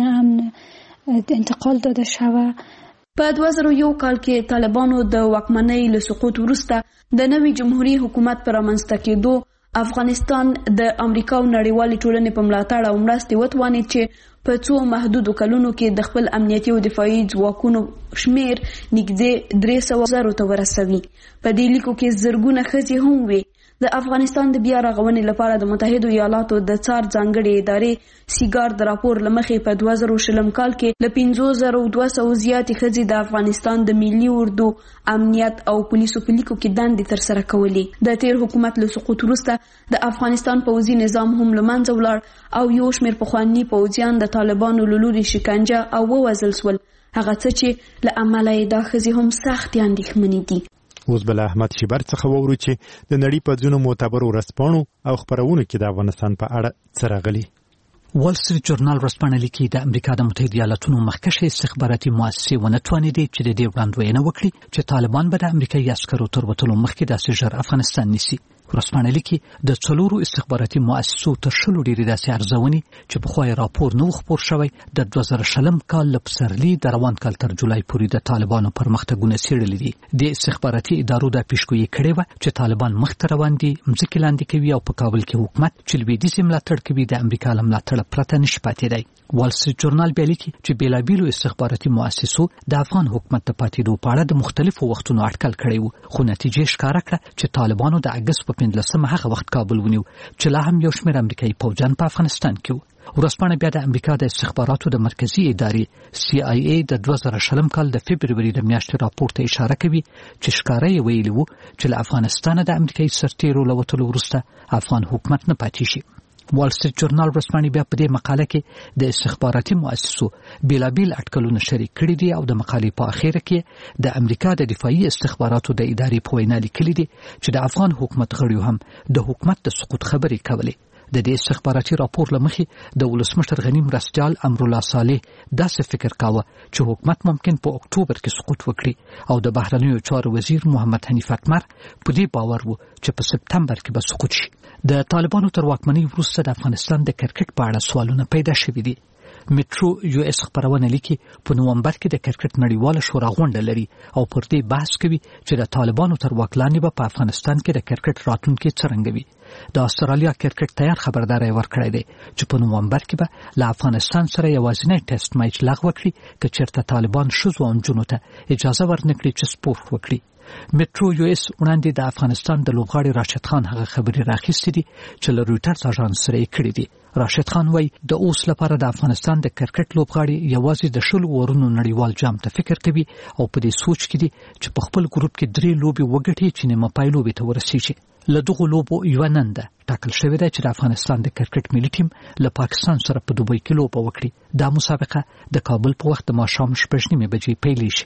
Speaker 3: امن انتقال داده شود.
Speaker 4: په دوه زره یو کال کې طالبانو د واکمنۍ له سقوط وروسته د نوي جمهوریت حکومت پر رامنځته کېدو افغانستان د امریکا او نړیوالې ټولنې په ملاتړ او مرستې وتوانید چې په څو محدودو کلونو کې د خپل امنیتي او دفاعي ځواکونو شمیر نږدې درې سوه زرو ته ورسوي. په دې لیکو کې زرګونه ښځې هم وې. د افغانستان د بیا رغونې لپاره د متحدو ایالاتو د څار ځانګړې ادارې سیګار د راپور له مخې په دوه زره شلم کال کې له پنځو زرو دوه سوو زیاتې ښځې د افغانستان د ملي اردو امنیت او پولیسو په لیکو کې دندې ترسره کولې. د تیر حکومت له سقوط وروسته د افغانستان پوځي نظام هم له منځه ولاړ او یو شمېر پخواني پوځیان د طالبانو له لوري شکنجه او ووژل شول، هغه څه چې له امله یې دا ښځې هم سختې اندېښمنې دي.
Speaker 1: اوس بل احمد شیبر څخه وورو چې د نړۍ په ځینو معتبرو ورځپاڼو او خپرونو کې د افغانستان په اړه څه راغلي.
Speaker 10: وال سټریټ جورنال ورځپاڼه لیکي د امریکا د متحده ایالاتونو مخکښې استخباراتي مؤسسې ونه توانېدې چې د دې وړاندوینه وکړي چې طالبان به د امریکایي عسکرو تر وتلو مخکې داسې ژر افغانستان نیسي. ورځپاڼه لیکي د څلورو استخباراتي مؤسسو تر شلو ډېرې داسې ارزونې چې پخوا یې راپور نه و خپور شوی د دوه زره شلم کال له پسرلي د روان کال تر جولای پورې د طالبانو پرمختګونه څېړلي دي. د استخباراتي ادارو دا پیشګویي کړې وه چې طالبان مخته روان دي، مځکې لاندې کوي او په کابل کې حکومت چې لویدیځ ملاتړ کوي د امریکا له ملاتړه پرته نشي پاتې دی. وال سټریټ جورنال بیا لیکي چې بیلابیلو استخباراتي مؤسسو د افغان حکومت د پاتېدو په اړه د مختلفو وختونو اټکل کړی و، خو نتیجې ښکاره کړه چې طالبانو د اګست په پنځلسمه هغه وخت کابل ونیو چې لا هم یو شمېر امریکایي پوځیان په افغانستان کې وو. ورځپاڼه بیا د امریکا د استخباراتو د مرکزي ادارې سی آی ای د دوه زره شلم کال د فبروري د میاشتې راپور ته اشاره کوي چې ښکاره یې ویلي وو چې له افغانستانه د امریکایي سرتیرو له وتلو وروسته افغان حکومت نه پاتې شي. وال سټریټ جورنال ورځپاڼې بیا په دې مقاله کې د استخباراتي مؤسسو بیلابیل اټکلونه شریک کړي دي او د مقالې په اخره کې د امریکا د دفاعي استخباراتو د ادارې په وینا لیکلي دي چې د افغان حکومت غړیو هم د حکومت د سقوط خبرې کولې. د دې استخباراتي راپور له مخې د ولسمشر غني مرستیال امرالله صالح داسې فکر کاوه چې حکومت ممکن په اکتوبر کې سقوط وکړي او د بهرنیو چارو وزیر محمد حنیف اتمر په دې باور و چې په سپتمبر کې به سقوط شي. د طالبانو تر واکمنۍ وروسته د افغانستان د کرکټ په اړه سوالونه پیدا شوي دي. میټرو یو اس خبرونه لیکي په نومبر کې د کرکټ نړیواله شورا غونډه لري او پر دې بحث کوي چې د طالبانو تر واکلانې به په افغانستان کې د کرکټ راتلونکی څرنګه وي. د استرالیا کرکټ تیار خبرداری ورکړی دی چې په نومبر کې به له افغانستان سره یوازینی ټیسټ میچ لغوه کړي که چېرته طالبان ښځو او نجونو ته اجازه ورنکړي چې سپورت وکړي. میټرو یو اس وړاندې د افغانستان د لوبغاړي راشد خان هغه خبرې راخیستې دي چې له رویټرز اژانس سره یې کړې دي. راشد خان وایي د اوس لپاره د افغانستان د کرکټ لوبغاړي یوازې د شلو اورونو نړیوال جام ته فکر کوي او په دې سوچ کې دي چې په خپل ګروپ کې درې لوبې وګټي چې نیمه پای لوبې ته ورسیږي. له دغو لوبو یوه نن ده ټاکل شوې ده چې د افغانستان د کرکټ ملي ټیم له پاکستان سره په دوبۍ کې لوبه وکړي. دا مسابقه د کابل په وخت د ماښام شپږ نیمې بجې پیلیږي.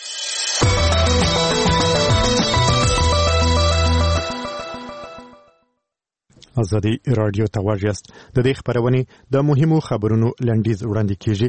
Speaker 1: ازادي رادیو ته غوږ یاست. د دې خبرونې د مهمو خبرونو لنډیز وړاندې کیږي.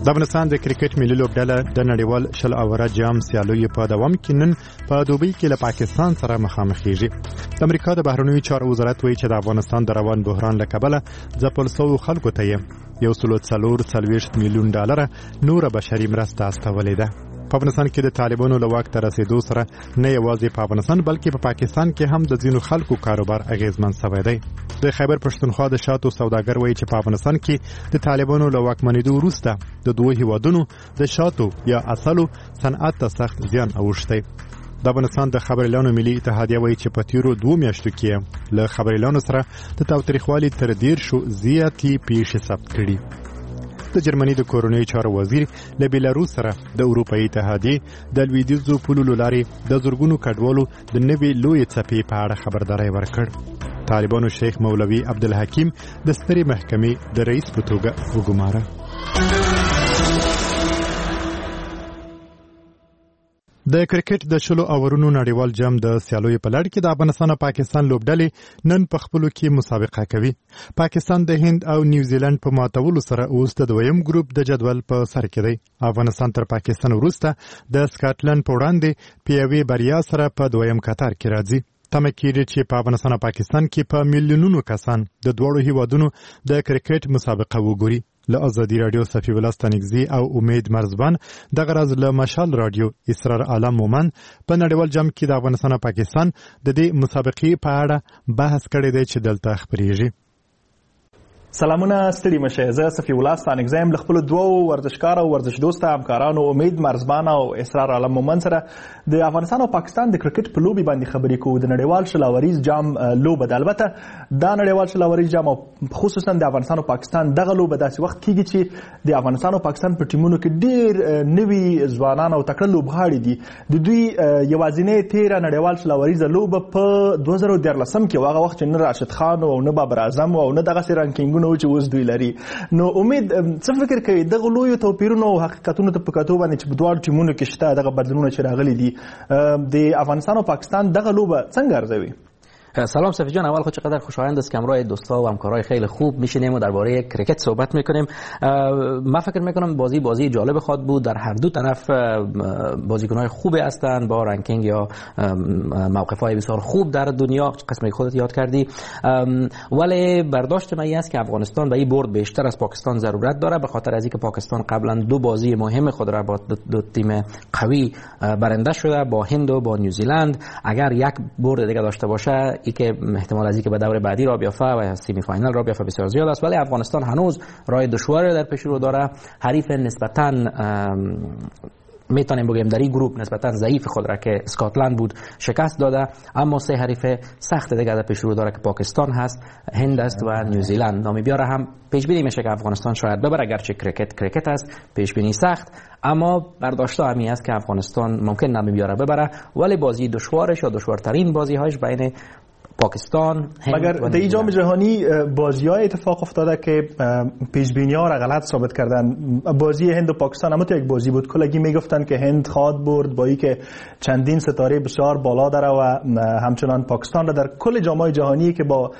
Speaker 1: د افغانستان د کرکټ ملي لوبډله د نړیوال شل اوره جام سیالیو په دوام کې نن په دوبۍ کې له پاکستان سره مخامخېږي. د امریکا د بهرنیو چارو وزارت وایي چې د افغانستان د روان بحران له کبله ځپل شویو خلکو ته یې یو سل څلور څلوېښت میلیون ډالره نوره بشري مرسته استولې ده. په افغانستان کې د طالبانو له واک ته رسېدو سره نه یوازې په افغانستان بلکې په پاکستان کې هم د ځینو خلکو کاروبار اغیزمن شوی دی. د خیبر پښتونخوا د شاتو سوداګر وایي چې په افغانستان کې د طالبانو له واکمنېدو وروسته د دوه هیوادونو د شاتو یا اصلو صنعت ته سخت زیان اوښتی. د افغانستان د خبریالانو ملي اتحادیه وایي چې په تیرو دوو میاشتو کې له خبریالانو سره د تاوتریخوالي تر دیرشو زیاتې پیښې ثبت کړي. د جرمني د کورنیو چارو وزیر له بیلاروس سره د اروپایي اتحادیې د لویدیځو پولو لارې د زرګونو کډوالو د نوې لویې څپې په اړه خبرداری ورکړ. طالبانو شیخ مولوي عبدالحکیم د سترې محکمې د رئیس په توګه وګماره. د کرکټ د شلو اورونو نړیوال جام د سیالیو په لړ کې د افغانستان او پاکستان لوبډلې نن په خپلو کې مسابقه کوي. پاکستان د هند او نیوزیلند په ماتولو سره اوس د دویم ګروپ د جدول په سر کې دی. افغانستان تر پاکستان وروسته د سکاټلند په وړاندې په یوې بریا سره په دویم قطار کې راځي. تمه کېږي چې په افغانستان او پاکستان کې په میلیونونو کسان د دواړو هیوادونو د کرکټ مسابقه وګوري. له ازادي رادیو صفی الله ستانکزی او امید مرزبان دغه راز له مشال رادیو اسرار عالم مومن په نړیوال جام کې د افغانستان او پاکستان د دې مسابقې په اړه بحث کړی دی چې دلته خبرېږي.
Speaker 14: سلامونه ستړي مشه. زه صفی الله ستانکزی یم له خپلو دوو ورزشکارو او ورزش دوسته همکارانو امید مرزبان او اسرار عالم مومن سره د افغانستان او پاکستان د کرکټ په لوبې باندې خبرې کوو. د نړیوال شلاوریز جام لوبه ده. البته دا نړیوال شلاوریز جام او خصوصا د افغانستان او پاکستان دغه لوبه داسې وخت کېږي چې د افغانستان او پاکستان په ټیمونو کې ډېر نوي ځوانان او تکړه لوبغاړي دي. د دوی یوازینۍ تیره نړیوال شلاوریزه لوبه په دوه زره دیارلسم کې و. هغه وخت چې نه راشد خان او نه بابر اعظم او نه دغسې رانکینګ نو چې اوس دوی لري. نو امید څه فکر کوي دغه لویو توپیرونو او حقیقتونو ته په کتو باندې چې په دواړو ټیمونو کې شته دغه بدلونونه چې راغلي دي د افغانستان او پاکستان دغه لوبه څنګه ارزوي؟
Speaker 15: سلام صفی جان، اول خود چقدر خوشایند است که همراه دوستا و همکارای خیلی خوب میشینیم و درباره کرکت صحبت میکنیم. من فکر میکنم بازی بازی جالب خواهد بود. در هر دو طرف بازیکن‌های خوبی هستند با رنکینگ یا موقف‌های بسیار خوب در دنیا. قسمت خودت یاد کردی. ولی برداشت من این است که افغانستان به این برد بیشتر از پاکستان ضرورت داره، به خاطر از اینکه پاکستان قبلا دو بازی مهم خود را با دو, دو تیم قوی برنده شده، با هند و با نیوزیلند. اگر یک برد دیگه داشته باشه ای که احتمال از اینکه به دور بعدی را بیافته و سیمی فاینال را بیافته بسیار زیاد است. ولی افغانستان هنوز راه دشواری در پیش رو داره. حریف نسبتاً میتونیم بگیم در این گروه نسبتاً ضعیف خود را که اسکاتلند بود شکست داده، اما سه حریف سخت دیگه در پیش رو داره که پاکستان هست، هند است و نیوزیلند. نامیبیا هم پیش بینی میشه که افغانستان شاید ببره، اگرچه کرکت کرکت است، پیش بینی سخت، اما برداشت همی است که افغانستان ممکن نامیبیا را ببره. ولی بازی دشوارش یا دشوارترین بازی هایش بین پاکستان
Speaker 14: مگر در جام جهانی بازی‌های اتفاق افتاده که پیش‌بینی‌ها را غلط ثابت کردن. بازی هند و پاکستان هم تو یک بازی بود. کلگی میگفتن که هند خواهد برد با اینکه چندین ستاره بسیار بالا داره و همچنان پاکستان را در کل جام‌های جهانی که با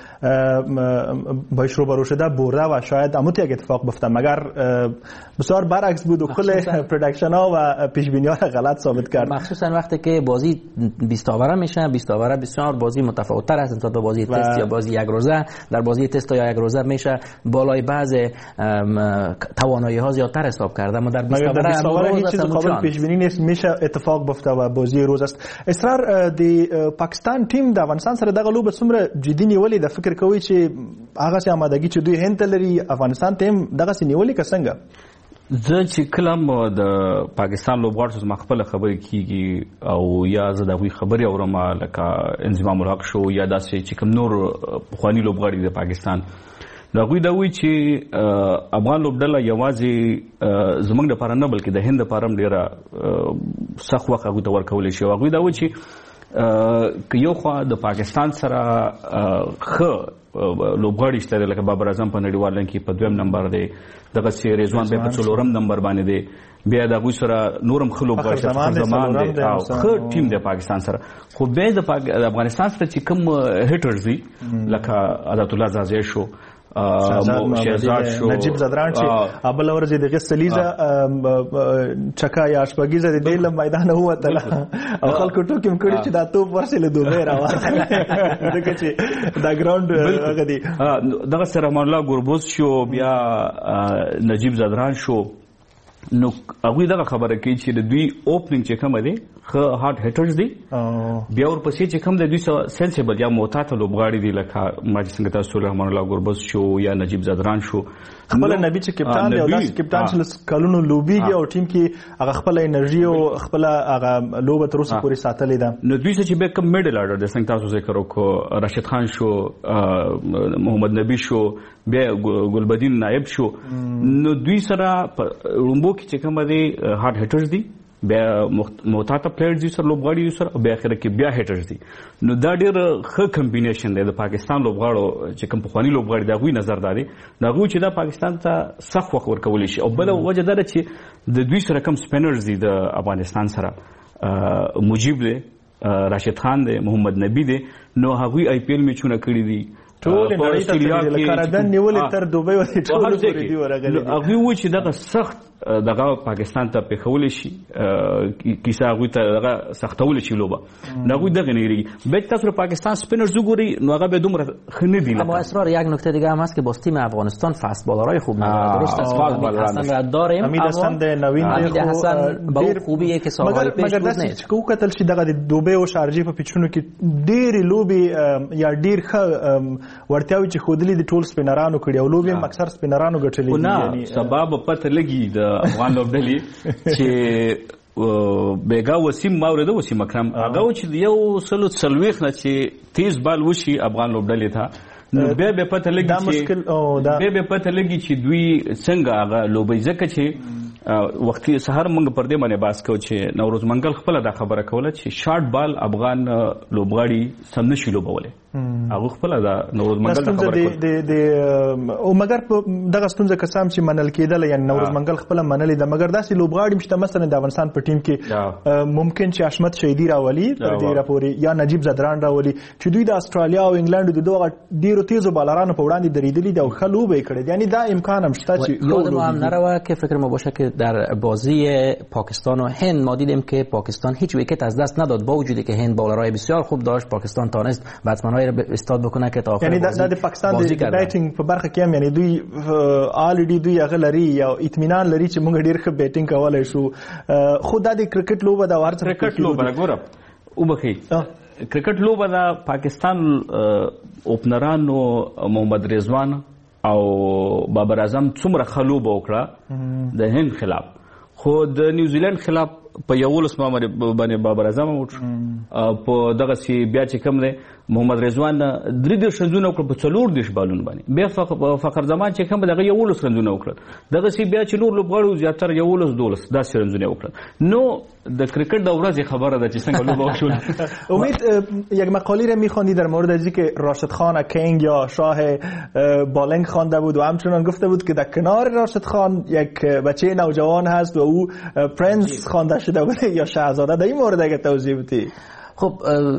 Speaker 14: باش روبرو شده برده و شاید هم تو یک اتفاق بیفته. مگر بسیار برعکس بود و کل پروداکشن‌ها و پیش‌بینی‌ها را غلط ثابت کرد.
Speaker 15: مخصوصا وقتی که بازی بیست اوره میشه، بیست اوره بسیار بازی متفاوت‌تر نسبت به بازی تست یا بازی یک روزه. در بازی تست یا یک روزه میشه بالای بعض توانایی ها زیادتر حساب کرده، اما در بیست اوره
Speaker 14: هیچ چیز قابل پیش بینی نیست، میشه اتفاق بیفته و بازی روز است. اسرار د پاکستان ټیم د افغانستان سره دغه لوبه څومره جدي نیولې د فکر کوي چې هغه سي آمادګي چې دوی هند لري افغانستان ټیم دغه سي نیولې که څنګه؟
Speaker 16: زه چې کلم د پاکستان لوبغاړو څخه خپل خبرې کیږي او یا زه د هغوی خبرې اورم لکه انضمام الحق شو یا داسې چې کوم نور پخواني لوبغاړي د پاکستان، نو هغوی دا وایي چې افغان لوبډله یوازې زموږ دپاره نه بلکې د هند دپاره هم ډېره سخت وخت هغوی ته ورکولی شي. هغوی دا وایي چې که یو خوا د پاکستان سره ښه لوبغاړي شته لکه بابر اعظم په نړیوال رنګ کې په دویم نمبر دی، دغسې رضوان بیا په څلورم نمبر باندې دی، بیا د هغوی سره نورم ښه لوبغاړي شته، فخر زمان دی او ښه ټیم دی پاکستان سره. خو بیا د افغانستان سره چې کوم هیټرز دي لکه عادت الله زازی شو
Speaker 14: شهزاد شو نجیب زدران چې ابل ورځ د غسلیزه چکا یا شپګیزه د دې میدان هوته او خلکو ټوکم کړي چې دا توپ ورسله دوه راوځي دغه چې دا ګراوند هغه دی
Speaker 16: دغه سره رحمان الله ګوربوز شو بیا نجیب زدران شو نو هغه دغه خبره کوي چې د دوی اوپننګ چې کوم دی خو هارت هټرز دی بیا ورپسې چې کوم د دوی سنسیبل یا معتاد لوبغاړي دی لکه ما چې څنګه تاسو رحمان الله ګوربز شو یا نجیب زدران شو
Speaker 14: خپل نبی چې کپټان دی او داس کپټان چې کلونو لوبيږي او ټیم کې هغه خپل انرژي او خپل هغه لوبه تر اوسه پورې ساتلې ده
Speaker 16: نو دوی چې به کوم میډل اورډر د څنګه تاسو ذکر وکړو راشد خان شو محمد نبی شو بیا ګلبدین نائب شو نو دوی سره رومبو کې چې کوم دی هارت هټرز دی بیا معتاد پلیئرز دي سره لوبغاړي سره بیا اخر کې بیا هټرز دي نو دا ډېر ښه کمبینیشن دی د پاکستان لوبغاړو چې کوم پخواني لوبغاړي دا غوي نظر داري دا غوي چې دا پاکستان ته سخت وخت ورکول شي او بل وجه دا چې د دوی سره کم سپینرز دي د افغانستان سره مجیب دی راشد خان دی محمد نبی دی نو هغوی آی پی ایل میچونه کړي دي
Speaker 14: ټول نړۍ ته د کاردن نیولې تر دوبۍ ورته ټول پورې دی ورغلي
Speaker 16: هغه و چې دغه سخت دغه پاکستان ته پیښول شي کیسه هغه ته دغه سختول شي لوبه نو دغه نگیری به تاسو پاکستان سپینرز وګوري نو هغه به دومره خنه دی
Speaker 15: اما اصرار یک نکته دیگه هم هست که با تیم افغانستان فست بالرای خوب نداره درست است حسن را داریم
Speaker 14: امید حسن د نوین
Speaker 15: امید حسن با خوبیه که سالهای پیش بود نه
Speaker 14: مگر کو کتل شي دغه دوبۍ او شارجې په پیچونو کې ډېری لوبي یا ډېر ښه ورتیاوي چې خودلی د ټول سپینرانو کړي او لوبي اکثر سپینرانو ګټلې
Speaker 16: دي یعنی سبب پته لګي د افغان لوبډلې چې بیګا وسیم ماورده وسیم اکرم هغه چې یو سلو سلويخ نه چې تیز بال وشي افغان لوبډلې ته نو بیا به پته لګي چې بیا به پته لګي چې دوی څنګه هغه لوبي ځکه چې وختي سحر موږ پر دې باندې باس کو چې نوروز منګل خپل دا خبره کوله چې شارټ بال افغان لوبغاړي سم نشي لوبوله هغه خپل دا نوروز منګل خبره کوله
Speaker 14: د د او مګر دغه ستونزه قسم چې منل کېدل یعنی نوروز منګل خپل منل د مګر داسې لوبغاړي مشته مثلا د افغانستان په ټیم کې ممکن چې اشمت شهیدی راولي تر دې راپوري یا نجیب زدران راولي چې دوی د استرالیا او انګلند د دوه ډیرو تیزو بالرانو په وړاندې درېدلي دي او خلوبه کړي یعنی دا امکان هم شته چې
Speaker 15: یادم هم نروه که فکر ما باشه که در بازی پاکستان و هند ما دیدیم که پاکستان هیچ ویکت از دست نداد با وجودی که هند بالرهای بسیار خوب داشت پاکستان تونست بتمن‌های را استاد بکنه که تا آخر
Speaker 14: یعنی
Speaker 15: بازی
Speaker 14: د پاکستان د بیټینګ په برخه کې هم یعنی دوی آلریډي دوی هغه لري یا اطمینان لري چې موږ ډیر ښه بیټینګ کولای شو خو د کرکټ لوبه د ورڅ
Speaker 16: کرکټ لوبه ګورم وبخي کرکټ لوبه د پاکستان اوپنرانو محمد رضوان او بابر اعظم څومره خلوبه وکړه د هند خلاف خو د نیوزیلند خلاف په یولس باندې بابر اعظم وکړ په دغه سی بیا چې کوم دی محمد رضوان درې د شنځونه وکړ په څلور دیش بالون باندې بیا فخر زمان چې کوم دغه یولس رنځونه وکړ دغه سی بیا چې نور لوبغاړو زیاتره یولس دولس داسې رنځونه وکړ نو د کرکټ د ورځې خبره ده چې څنګه لوبه وشول
Speaker 14: امید یک مقالی را میخوانی در مورد از اینکه راشد خان کینگ یا شاه بالنگ خوانده بود و همچنان گفته بود که در کنار راشد خان یک بچه نوجوان هست و او پرنس خوانده شده بود یا شاهزاده. در این مورد اگه توضیح بدی.
Speaker 15: خب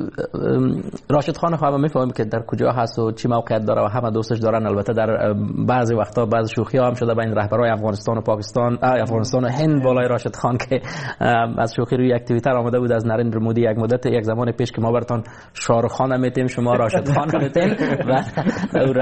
Speaker 15: راشد خان خب همه میفهمیم که در کجا هست و چی موقعیت داره و همه دوستش دارن. البته در بعضی وقتا بعض شوخی ها هم شده بین رهبرای افغانستان و پاکستان افغانستان و هند بالای راشد خان که از شوخی روی یک توییتر آمده بود از نریندر مودی یک مدت یک زمان پیش که ما براتون شاهرخ خان میتیم شما راشد خان میتیم و او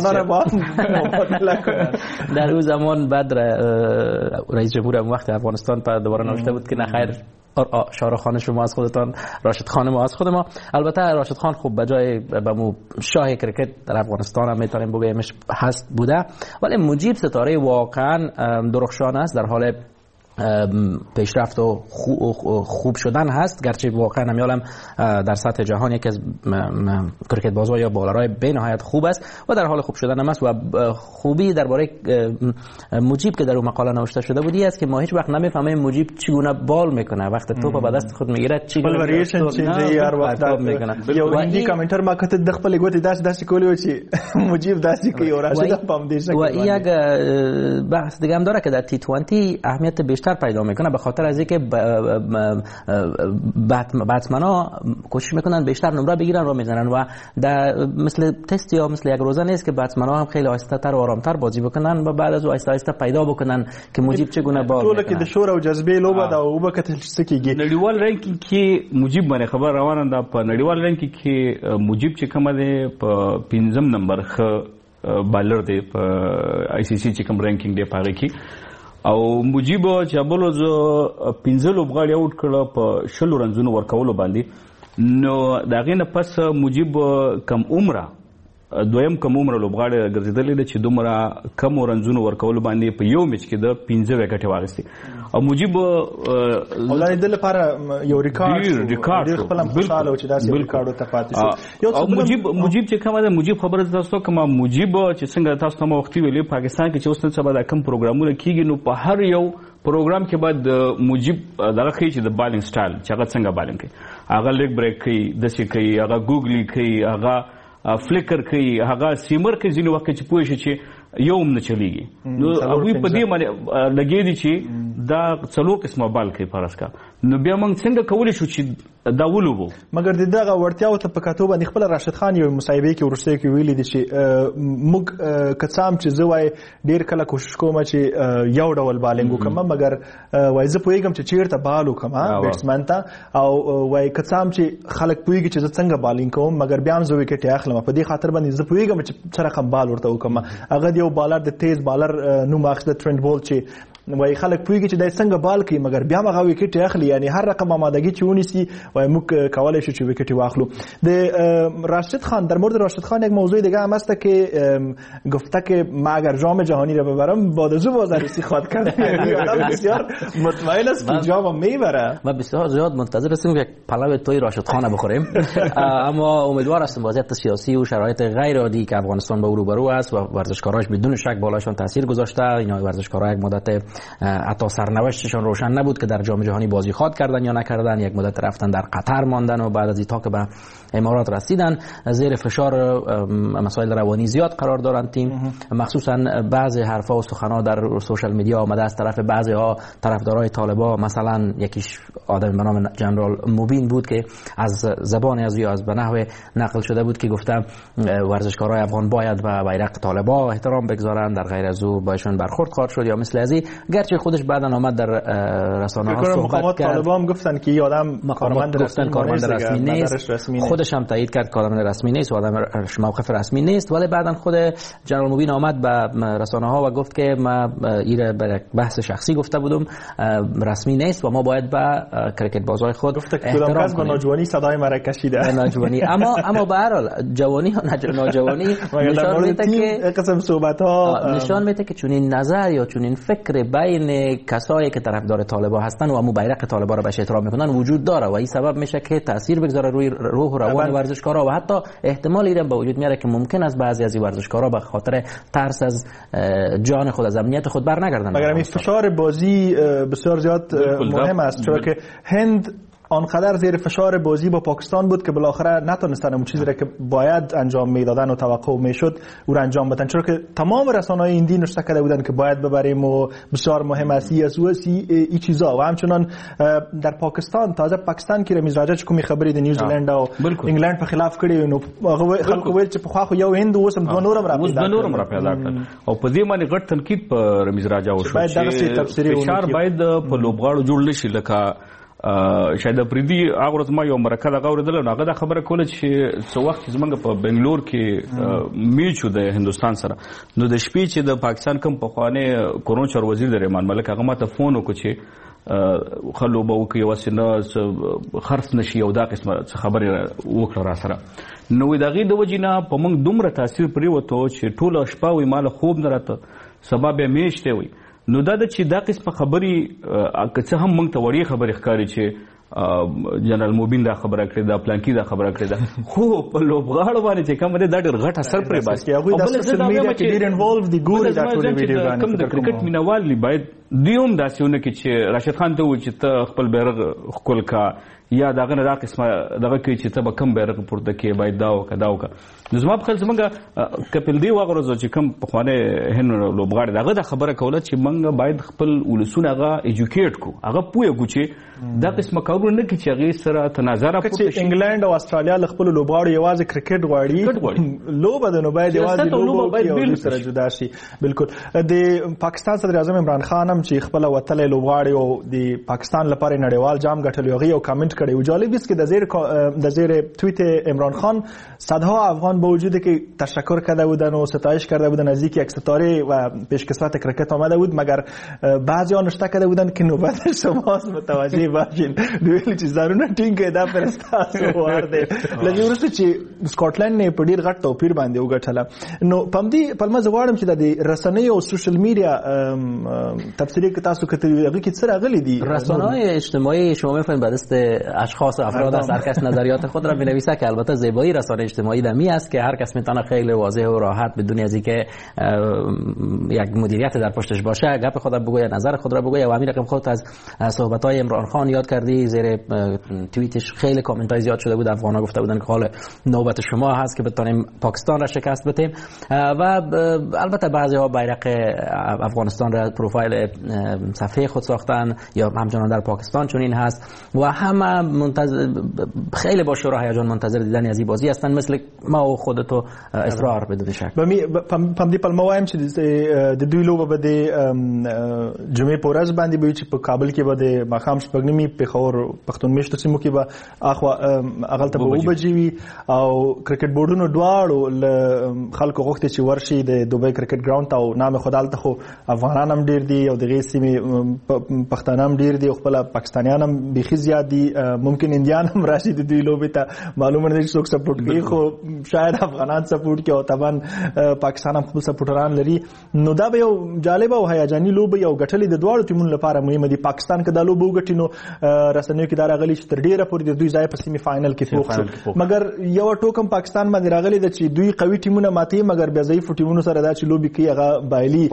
Speaker 15: در اون زمان بعد رئیس جمهور اون وقت افغانستان پر دوباره نوشته بود که نه خیر شاهرخ خان شما از خودتان راشد خان ما از خود ما. البته راشد خان خوب بجای بمو شاه کرکت در افغانستان هم میتونیم بگیمش هست بوده، ولی مجیب ستاره واقعا درخشان است، در حال پیشرفت و خوب شدن هست، گرچه واقعا نمیالم در سطح جهان یکی از کرکت بازها یا بالرهای به نهایت خوب است و در حال خوب شدن هم است. و خوبی درباره مجیب که در اون مقاله نوشته شده بودی است که ما هیچ وقت نمیفهمیم مجیب چگونه بال میکنه، وقتی توپ به دست خود میگیره چگونه
Speaker 14: وریشن چیزی هر وقت میکنه. یو هندی کامنتر ما کته د خپل ګوتې داس داس کولی و چې مجیب داسې کوي او راشد پام دې
Speaker 15: و یک بحث دیگه هم داره که در تی بیست اشکال پیدا میکنه به خاطر از اینکه بتسمنا کوشش میکنن بیشتر نمره بگیرن و میزنن و در مثل تست یا مثل یک روزه نیست که بتسمنا هم خیلی آهسته تر و آرامتر بازی بکنن و بعد از او آهسته آهسته پیدا بکنن که مجیب چگونه بال
Speaker 14: ټول کې د شور او جذبې لوبه دا او به کتل سکیږي.
Speaker 16: نړیوال رینکینګ کې مجیب باندې خبر روانه ده. په نړیوال رینکینګ کې مجیب چې کومه ده په پنځم نمبر خ بالر دی په آی سی سی چې کوم رینکینګ دی پاره کې او مجیب چې ابلو ز پنځه لوبغاړي اوټ کړه په شلو رنزونو ورکولو باندې. نو دا غینه پس مجیب کم عمره دویم کم عمره لوبغاړي ګرځیدل دي چې دومره کم رنزونو ورکولو باندې په یو میچ کې د پنځه وکټ واغستي او مجیب
Speaker 14: ولای د لپاره یو ریکارډ ریکارډ خپل خوشاله چې داسې ریکارډ ته پاتې شو.
Speaker 16: او مجیب مجیب چې کومه ده مجیب خبره تاسو کومه مجیب چې څنګه تاسو ته وختي ویلې پاکستان کې چې اوس نن سبا د کم پروګرامونه کیږي نو په هر یو پروګرام کې بعد مجیب دغه کوي چې د بالینګ سټایل چې هغه څنګه بالینګ کوي هغه لیګ بریک کوي دسي کوي هغه ګوګلی کوي هغه فلیکر کوي هغه سیمر کوي ځینې وخت چې پوه شي چې یو هم نه چلیږي. نو هغوی په دې باندې لګېدي دي چې دا څلور قسمه بال کوي فرض کا. نو بیا موږ څنګه کولی شو چې دا ولوبو
Speaker 14: مګر د دغه وړتیاو ته په کتو باندې خپل راشد خان یو مصاحبه کې ورسته کې ویلي دي چې موږ کڅام چې زه وای ډیر کله کوشش کوم چې یو ډول بالینګ وکم مګر وای زه پوهیږم چې چیرته بال وکم بیټسمن ته او وای کڅام چې خلک پوهیږي چې زه څنګه بالینګ کوم مګر بیا هم زه وکټ اخلم په دې خاطر باندې زه پوهیږم چې څه رقم بال ورته وکم. هغه یو بالر د تیز بالر نو ماخذ ټرنډ بول چې وای خلک پوهیږي چې د څنګه بال کوي مګر بیا هغه وکټ اخلي یعنی هر رقم آمادگی چې ونیسي وای موږ کولای شو چې وکټ واخلو. د راشد خان در مورد راشد خان یک موضوع دیگه هم است که گفته که ما اگر جام جهانی را ببرم بادجو بازرسی خواهد کرد. بسیار مطمئن است که جام میبره.
Speaker 15: ما بسیار زیاد منتظر هستیم که پلو توی راشد خان بخوریم. اما امیدوار هستم وضعیت سیاسی و شرایط غیر عادی که افغانستان با روبرو است و ورزشکاراش بدون شک بالاشون تاثیر گذاشته. اینا ورزشکارا یک مدت حتی سرنوشتشون روشن نبود که در جام جهانی بازی خواد کردن یا نکردن. یک مدت رفتن در قطر ماندن و بعد از اینتا که به امارات رسیدن زیر فشار مسائل روانی زیاد قرار دارن تیم. مخصوصا بعضی حرفا و سخنان در سوشال میدیا آمده از طرف بعضی ها طرفدارای طالبان، مثلا یکیش آدم به نام جنرال مبین بود که از زبان از یا از به نحو نقل شده بود که گفتم ورزشکارای افغان باید به بیرق طالبان احترام بگذارن، در غیر از او باشون برخورد خواهد شد یا مثل ازی. گرچه خودش بعداً آمد در رسانه ها صحبت کرد.
Speaker 14: طالبان گفتن که آدم کارمند
Speaker 15: رسمی, کارمند رسمی نیست.
Speaker 14: رسمی
Speaker 15: خودش هم تایید کرد کارمند رسمی نیست و آدم موقف رسمی نیست. ولی بعداً خود جنرال مبین آمد به رسانه ها و گفت که ما ایره به بحث شخصی گفته بودم، رسمی نیست و ما باید به کرکت بازای خود احترام کنیم.
Speaker 14: نوجوانی صدای مرا کشیده.
Speaker 15: نوجوانی اما اما به هر حال جوانی و نوجوانی نشان میده که
Speaker 14: قسم صحبت ها
Speaker 15: نشان میده که چنین نظر یا چنین فکر بین کسایی که طرفدار طالبان هستن و امو بیرق طالبان را بهش احترام میکنن وجود داره و این سبب میشه که تاثیر بگذاره روی روح و روان ورزشکارا و حتی احتمال ایران به وجود میاره که ممکن است بعضی از این ورزشکارا به خاطر ترس از جان خود از امنیت خود برنگردن.
Speaker 14: مگر این فشار بازی بسیار زیاد مهم است، چون که هند آنقدر زیر فشار بازی با پاکستان بود که بالاخره نتونستن اون چیزی را که باید انجام میدادن و توقع میشد او را انجام بدن، چون که تمام رسانه‌های هندی نوشته کرده بودن که باید ببریم و بسیار مهم است ای این چیزا. و همچنان در پاکستان تازه پاکستان کې رمیز راجا چې کومې خبرې د نیوزیلند او انګلند په خلاف کړي نو هغه خلکو ویل چې په خوا خو یو هند اوس هم دوه نورم را پیدا
Speaker 16: دوه نورم را پیدا کړ او په دې باندې غټ تنقید په رمیز راجا وشو چې فشار باید په لوبغاړو جوړ نشي. لکه شاید پریدي هغه ورځ ما یو مرکه دغه اورېدله نو هغه دا خبره کوله چې څه وخت زمونږ په بنګلور کې میچ و د هندوستان سره نو د شپې چې د پاکستان کوم پخوانی کورون چار وزیر د رحمان ملک هغه ماته فون وکړ چې خلو به وکړي واسې نه خرڅ نشي او دا قسمه خبرې وکړه را سره. نو د هغې د وجې نه په موږ دومره تاثیر پرېوته چې ټوله شپه وي ماله خوب نه راته، سبا بیا میچ دی وي. نو دا د چې دا قسمه خبرې که څه هم موږ ته وړې خبرې ښکاري چې جنرال موبین دا خبره کړې ده، پلانکي دا خبره کړې ده، خو په لوبغاړو باندې چې کوم دی دا ډېر غټ اثر پرې باسي. کوم د کرکټ مینوال باید دوی هم داسې ونه کړي چې راشد خان ته ووایي چې ته خپل بیرغ ښکل کا یا دغه نه دا قسمه دغه کې چې ته به کم بیرغ پورته کې باید دا وکړه دا وکړه. نو زما په خیال زمونږ کپیل دیو هغه ورځ چې کوم پخوانی هند لوبغاړی دغه دا خبره کوله چې موږ باید خپل ولسونه هغه ایجوکیټ کړو، هغه پوه کړو چې دا قسمه کارونه نه کوي چې هغې سره تنازع راپورته شي.
Speaker 14: انګلند او استرالیا له خپلو لوبغاړو یوازې کرکټ غواړي، لوبه ده نو باید یوازې لوبه وکړي او سره جدا شي. بالکل. د پاکستان صدر اعظم عمران خان هم چې خپله وتلی لوبغاړی او د پاکستان لپاره نړیوال جام ګټلی هغې یو کامنټ کړی و. جالب است که در زیر در زیر توییت عمران خان صدها افغان با وجودی که تشکر کرده بودن و ستایش کرده بودن از اینکه یک ستاره و پیشکسوت کرکت آمده بود، مگر بعضی‌ها نوشته کرده بودن که نوبت شماست متوجه باشین. دویل چې زارونه ټینګ دا پرستاسو ورده لږ ورسته چې سکاټلند نه په ډیر غټ توپیر باندې وګټله. نو پمدي پلمه زغواړم چې د رسنیو او سوشل میډیا تفسیری که تاسو کتلی هغه کې څه راغلي دي؟
Speaker 15: رسانه‌های اجتماعی شما می‌فهمید بر دست اشخاص افراد است، هر کس نظریات خود را می‌نویسه که البته زیبایی رسانه اجتماعی دمی است که هر کس میتونه خیلی واضح و راحت بدون از اینکه یک مدیریت در پشتش باشه گپ خود را بگوید، نظر خود را بگوید. و همین رقم خود از صحبت‌های عمران خان یاد کردی، زیر توییتش خیلی کامنت‌های زیاد شده بود، افغان‌ها گفته بودن که حال نوبت شما هست که بتونیم پاکستان را شکست بدیم. و البته بعضی‌ها بیرق افغانستان را پروفایل صفحه خود ساختن یا همچنان در پاکستان چنین هست و همه منتظر خیلی با شور و هیجان منتظر دیدن از این بازی هستن، مثل ما و خودتو اصرار بدون شک.
Speaker 14: بمی پم دی پلمه وایم چې د دوی لوبه به د جمعې په ورځ باندې به چې په کابل کې به د ماښام شپږ نیمې پېښور پښتون میشتو سیمو کې به اخوا هغلته به اووه بجې وي او کرکټ بورډونو دواړو له خلکو غوښتي چې ورشي د دوبۍ کرکټ ګراوند ته او نام خو دلته خو افغانان هم ډېر دي او دغې سیمې پښتانه هم ډېر دي او خپله پاکستانیان هم بیخي زیات دي، ممکن اندیان هم راشي د دوی لوبې ته. معلومه نه ده چې څوک سپورټ کوي خو شاید افغانان سپورټ کوي او طبعا پاکستان هم خپل سپورټران لري. نو دا به یو جالبه او هیجاني لوبه او ګټلې د دواړو ټیمونو لپاره مهمه دي. پاکستان که دا لوبه وګټي نو رسنیو کې دا راغلي چې تر ډېره پورې د دوی ځای په سیمي فاینل کې پوخ شو، مګر یو ټوکم پاکستان باندې راغلی ده چې دوی قوي ټیمونه ماتوي مګر بیا ضعیفو ټیمونو سره دا چې لوبې کوي هغه بایلي.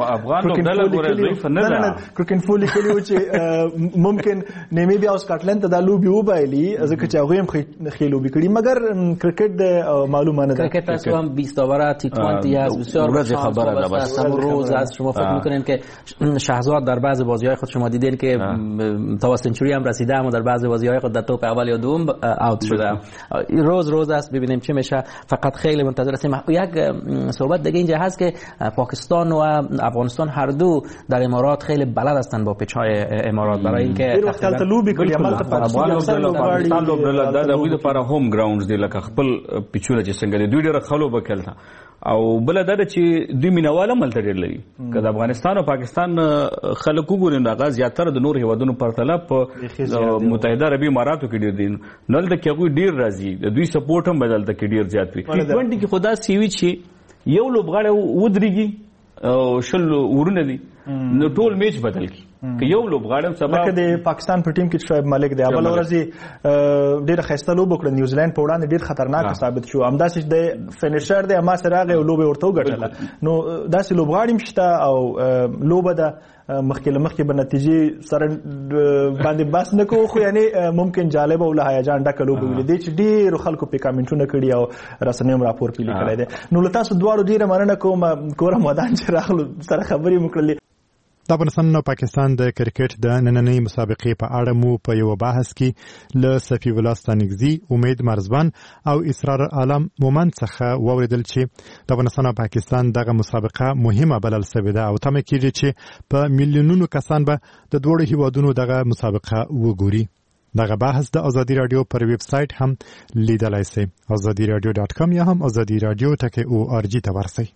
Speaker 14: کرکټفول لیکلي و چې ممکن نیمیبیا او سکاټلند ته دا لوبې وبایلي ځکه چې هغوی هم ښې لوبې کړي، مګر کرکټ معلومه نه ده.
Speaker 15: کرکټ تاسو هم بیست اوور تی بیست هست، بسیار خبره است. روز است شما فکر میکنین که شهزاد در بعض بازی‌های خود شما دیدین که تا سنچوری هم رسیده اما در بعض بازی‌های خود در توپ اول یا دوم اوت شده. روز روز است ببینیم چه میشه، فقط خیلی منتظر هستیم. یک صحبت دیگه اینجا هست که پاکستان و افغانستان هر دو در امارات خیلی بلد هستن با پیچ‌های امارات برای اینکه
Speaker 14: ډیر وخت ته لوبي کوي. عمل ته
Speaker 16: پاکستان لوبډله دا د دوی لپاره هوم ګراوندز دی لکه خپل پیچونه چې څنګه دی دوی ډیره خلو وکړه. او بل دا چې دوی مینوال عمل ته ډیر لري که د افغانستان او پاکستان خلک وګوري نو هغه زیاتره د نور هیوادونو پرتله په متحده عربي اماراتو کې ډیر دي، نو دلته کې هغوی ډیر راځي، د دوی سپورټ هم بدلته کې ډیر زیات وي. ټي ټوینټي کې خدا سیوي چې یو لوبغاړی ودرېږي او شل ورونه دي نو ټول میچ بدل کی که یو لوبغاړی سبا
Speaker 14: لکه د پاکستان په ټیم کې شعیب ملک دی اول ورځ ډېر ښایسته لوب وکړه، نیوزیلند په وړاندې ډېر خطرناک ثابت شو، همداسې د فینیشر دی اما سره راغی او لوبې ورته وګټله. نو داسې لوبغاړي هم شته او لوبه ده مخکې له مخکې به نتیجې سره باندې بحث نه کوو، خو یعنې ممکن جالبه او له هیجان ډکه لوبه ولیدې چې ډېرو خلکو پې کامنټونه کړي او رسنیو هم راپور پې لیکلی دی. نو له تاسو دواړو ډېره مننه کوم کوره مدان چې راغلو سره خبرې مو کړلې.
Speaker 1: د افغانستان او پاکستان د کرکټ د نننۍ مسابقې په اړه مو په یو بحث کې له صفي الله ستانکزي، امید مرزبان او اسرار عالم مومند څخه واوریدل چې د افغانستان او پاکستان دغه مسابقه مهمه بلل شوې ده او تمه کیږي چې په میلیونونو کسان به د دوړو هیوادونو دغه مسابقه وګوري. دغه بحث د ازادي رادیو پر ویب سایټ هم لیدلای شئ، ازادي رادیو ډاټ کام یا هم ازادي رادیو ټکی او ار جی ته ورسئ.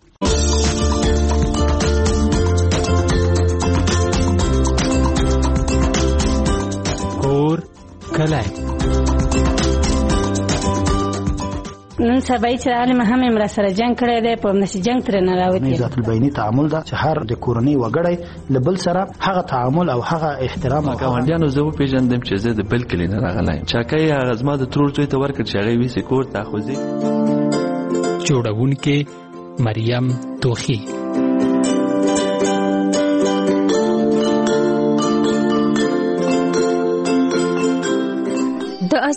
Speaker 17: کور کلی
Speaker 18: نن سبا چې عالم هم امر سره جنگ کړی دی، په نشي جنگ تر نه راوتی.
Speaker 19: ذات البینی تعامل دا چې هر د کورنۍ وګړی لبل سره هغه تعامل او هغه احترام او
Speaker 20: ګاونډیانو زه پیژندم چې زه د بل کلی نه راغلی چاکای هغه زما د ترور څوی ته ورکړ چې هغه ویسي کور ته خوځي.
Speaker 17: جوړونکې مریم توخی.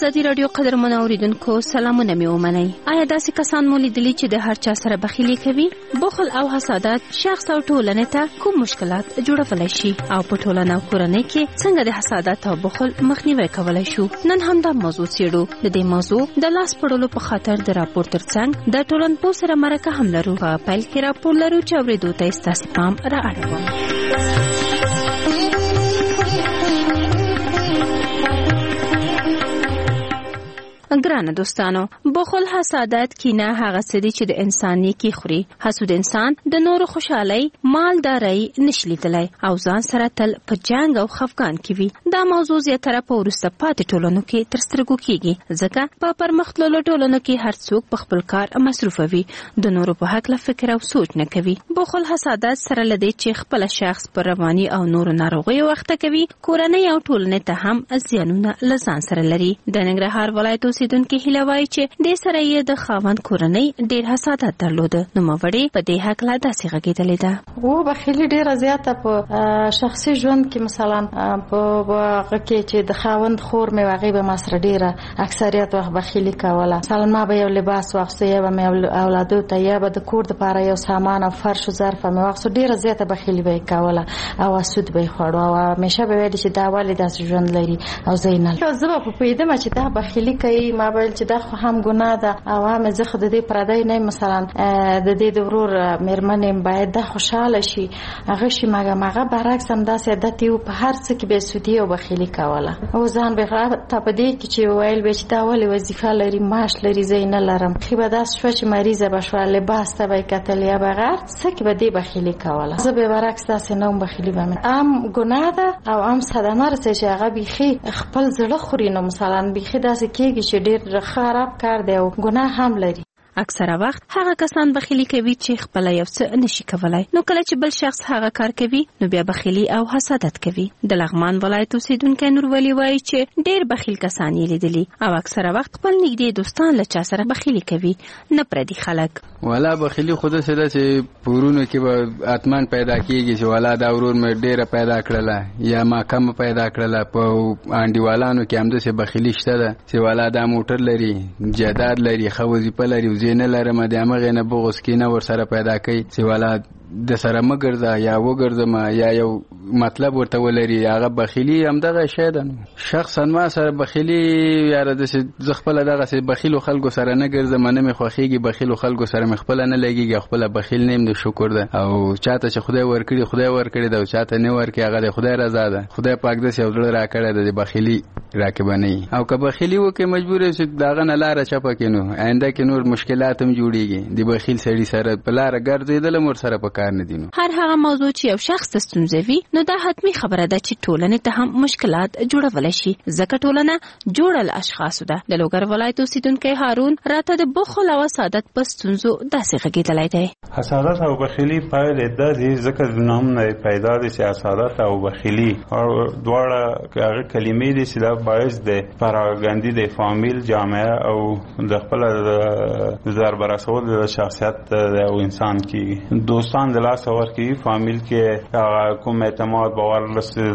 Speaker 21: ازادي رادیو قدرمن اوریدونکو سلامونه مې ومنئ. آیا داسې کسان مو لیدلي چې د هر چا سره بخیلي کوي؟ بخل او حسادت شخص او ټولنې ته کوم مشکلات جوړولی شي او په ټولنه او کورنۍ کې څنګه د حسادت او بخل مخنیوی کولی شو؟ نن هم دا موضوع څېړو. د دې موضوع د لاس پړلو په خاطر د راپور ترڅنګ د ټولنپوه سره مرکه هم لرو. په پیل کې راپور لرو چې اورېدو ته ستاسې پام را اړوم. ګرانه دوستانو، بخل، حسادت، کینه هغه څه دي چې د انسان نیکي خوري. حسود انسان د نورو خوشحالۍ، مالدارۍ نشي لیدلی او ځان سره تل په جنګ او خفګان کې وي. دا موضوع زیاتره په وروسته پاتې ټولنو کې تر سترګو کېږي، ځکه په پرمختللو ټولنو کې هر څوک په خپل کار مصروفه وي، د نورو په هکله فکر او سوچ نه کوي. بخل، حسادت سره له دې چې خپل شخص پر رواني او نورو ناروغیو وخته کوي، کورنۍ او ټولنې ته هم زیانونه له ځان سره لري. د ننګرهار ولایت اوسیدونکي هیله وایي چې دې سره یې د خاوند کورنۍ ډېر حسادت درلوده. نوموړې په دې هکله داسې غږېدلې ده:
Speaker 22: و بخیلي ډېره زیاته په شخصي ژوند کې، مثلا په هغه کې چې د خاوند خور مې هغې به ما سره ډېره اکثریت وخت بخیلي کوله. مثلا ما به یو لباس واخیسته، یا به مې اولادو ته، یا به د کور دپاره یو سامان او فرش و ظرف مې واخیسته، ډېره زیاته بخیلي به یې کوله او سود به یې خوړو او همیشه به ویلې چې دا ولې داسې ژوند لري او زه یې نه. زه به په پوهېدمه چې دا بخیلي کوي، ما به چې دا خو هم ګناه ده او هم زه خو د دې پردی نه یم، مثلا د دې د ورور مېرمن یم، باید دا خوشحاله شي هغه شي. مګم هغه برعکس هم داسې عادت یې و، په هر څه کې به یې سودي او بخیلي کوله. او ځان به ته په دې کې چې ویل به چې دا ولې وظیفه لري، معاش لري، زه یې نه لرم. ښې به داسې شوه چې مریضه به شوه، لباس ته به یې کتل، یا به هر څه کې به دې بخیلي کوله. زه به برعکس داسې نه وم، بخیلي به مې هم ګناه ده او هم صدمه رسوي چې هغه بیخي خپل زړه خوري. نو مثلا بیخي داسې کېږي چې ډېر خراب کار دی او ګناه هم لري.
Speaker 21: اکثره وخت هغه کسان بخیلي کوي چې خپل یو څه نشي کولای، نو کله چې بل شخص هغه کار کوي نو بیا بخیلي او حسادت کوي. د لغمان ولایت اوسیدونکی نورولي وایي چې ډېر بخیل کسان یې لیدلي او اکثره وخت خپل نږدې دوستان له چا سره بخیلي کوي، نه پردي خلک.
Speaker 23: والا بخیلي خو داسې ده چې پورونو کې به اتمن پیدا کېږي چې والا دا ورور مې ډېره پیدا کړله یا ما کمه پیدا کړله. په انډیوالانو کې همداسې بخیلي شته ده چې والا دا موټر لري، جایداد لري، ښه وظیفه لري، زه نه لرم، د همغې نه بغض کینه ورسره پیدا کوي چې والا د سره مه ګرځه یا وګرځم یا یو مطلب ورته ولري. هغه بخیلي همدغه شی ده. شخصا ما سره بخیلي یاره داسې زه خپله دغسې بخیلو خلکو سره نه ګرځم، نه مې خوښېږي، بخیلو خلکو سره مې خپله نه لګېږي، خپله بخیل نه یم. د شکر ده او چاته چې خدای ورکړي خدای ورکړي ده او چاته نه ورکړي هغه د خدای رضا ده. خدای پاک داسې یو زړه راکړی ده د بخیلي راکې به نه وي او که بخیلي وکړې مجبور یې چې د هغه نه لاره چپه کړي نو آینده کې نور مشکلات هم جوړېږي. د بخیل سړي سره په لاره ګرځېدل هم ورسره په کار نه دي. نو
Speaker 21: هر هغه موضوع چې یو شخص ته ستونزه وي نو دا حتمي خبره ده چې ټولنې ته هم مشکلات جوړولی شي، ځکه ټولنه جوړه له اشخاصو ده. د لوګر ولایت اوسیدونکی هارون راته د بخل او حسادت په ستونزو داسې غږېدلی دی:
Speaker 24: حسادت او بخیلي پایلې داسې ځکه د نوم نه پیدا دي چې حسادت او بخیلي دواړه هغه کلمې دي چې دا باعث د پراګندي د فامیل، جامعه او د خپل ضربرسول د شخصیت او انسان کې دوستان د لاس ورکی فامیل کې کوم اعتماد باور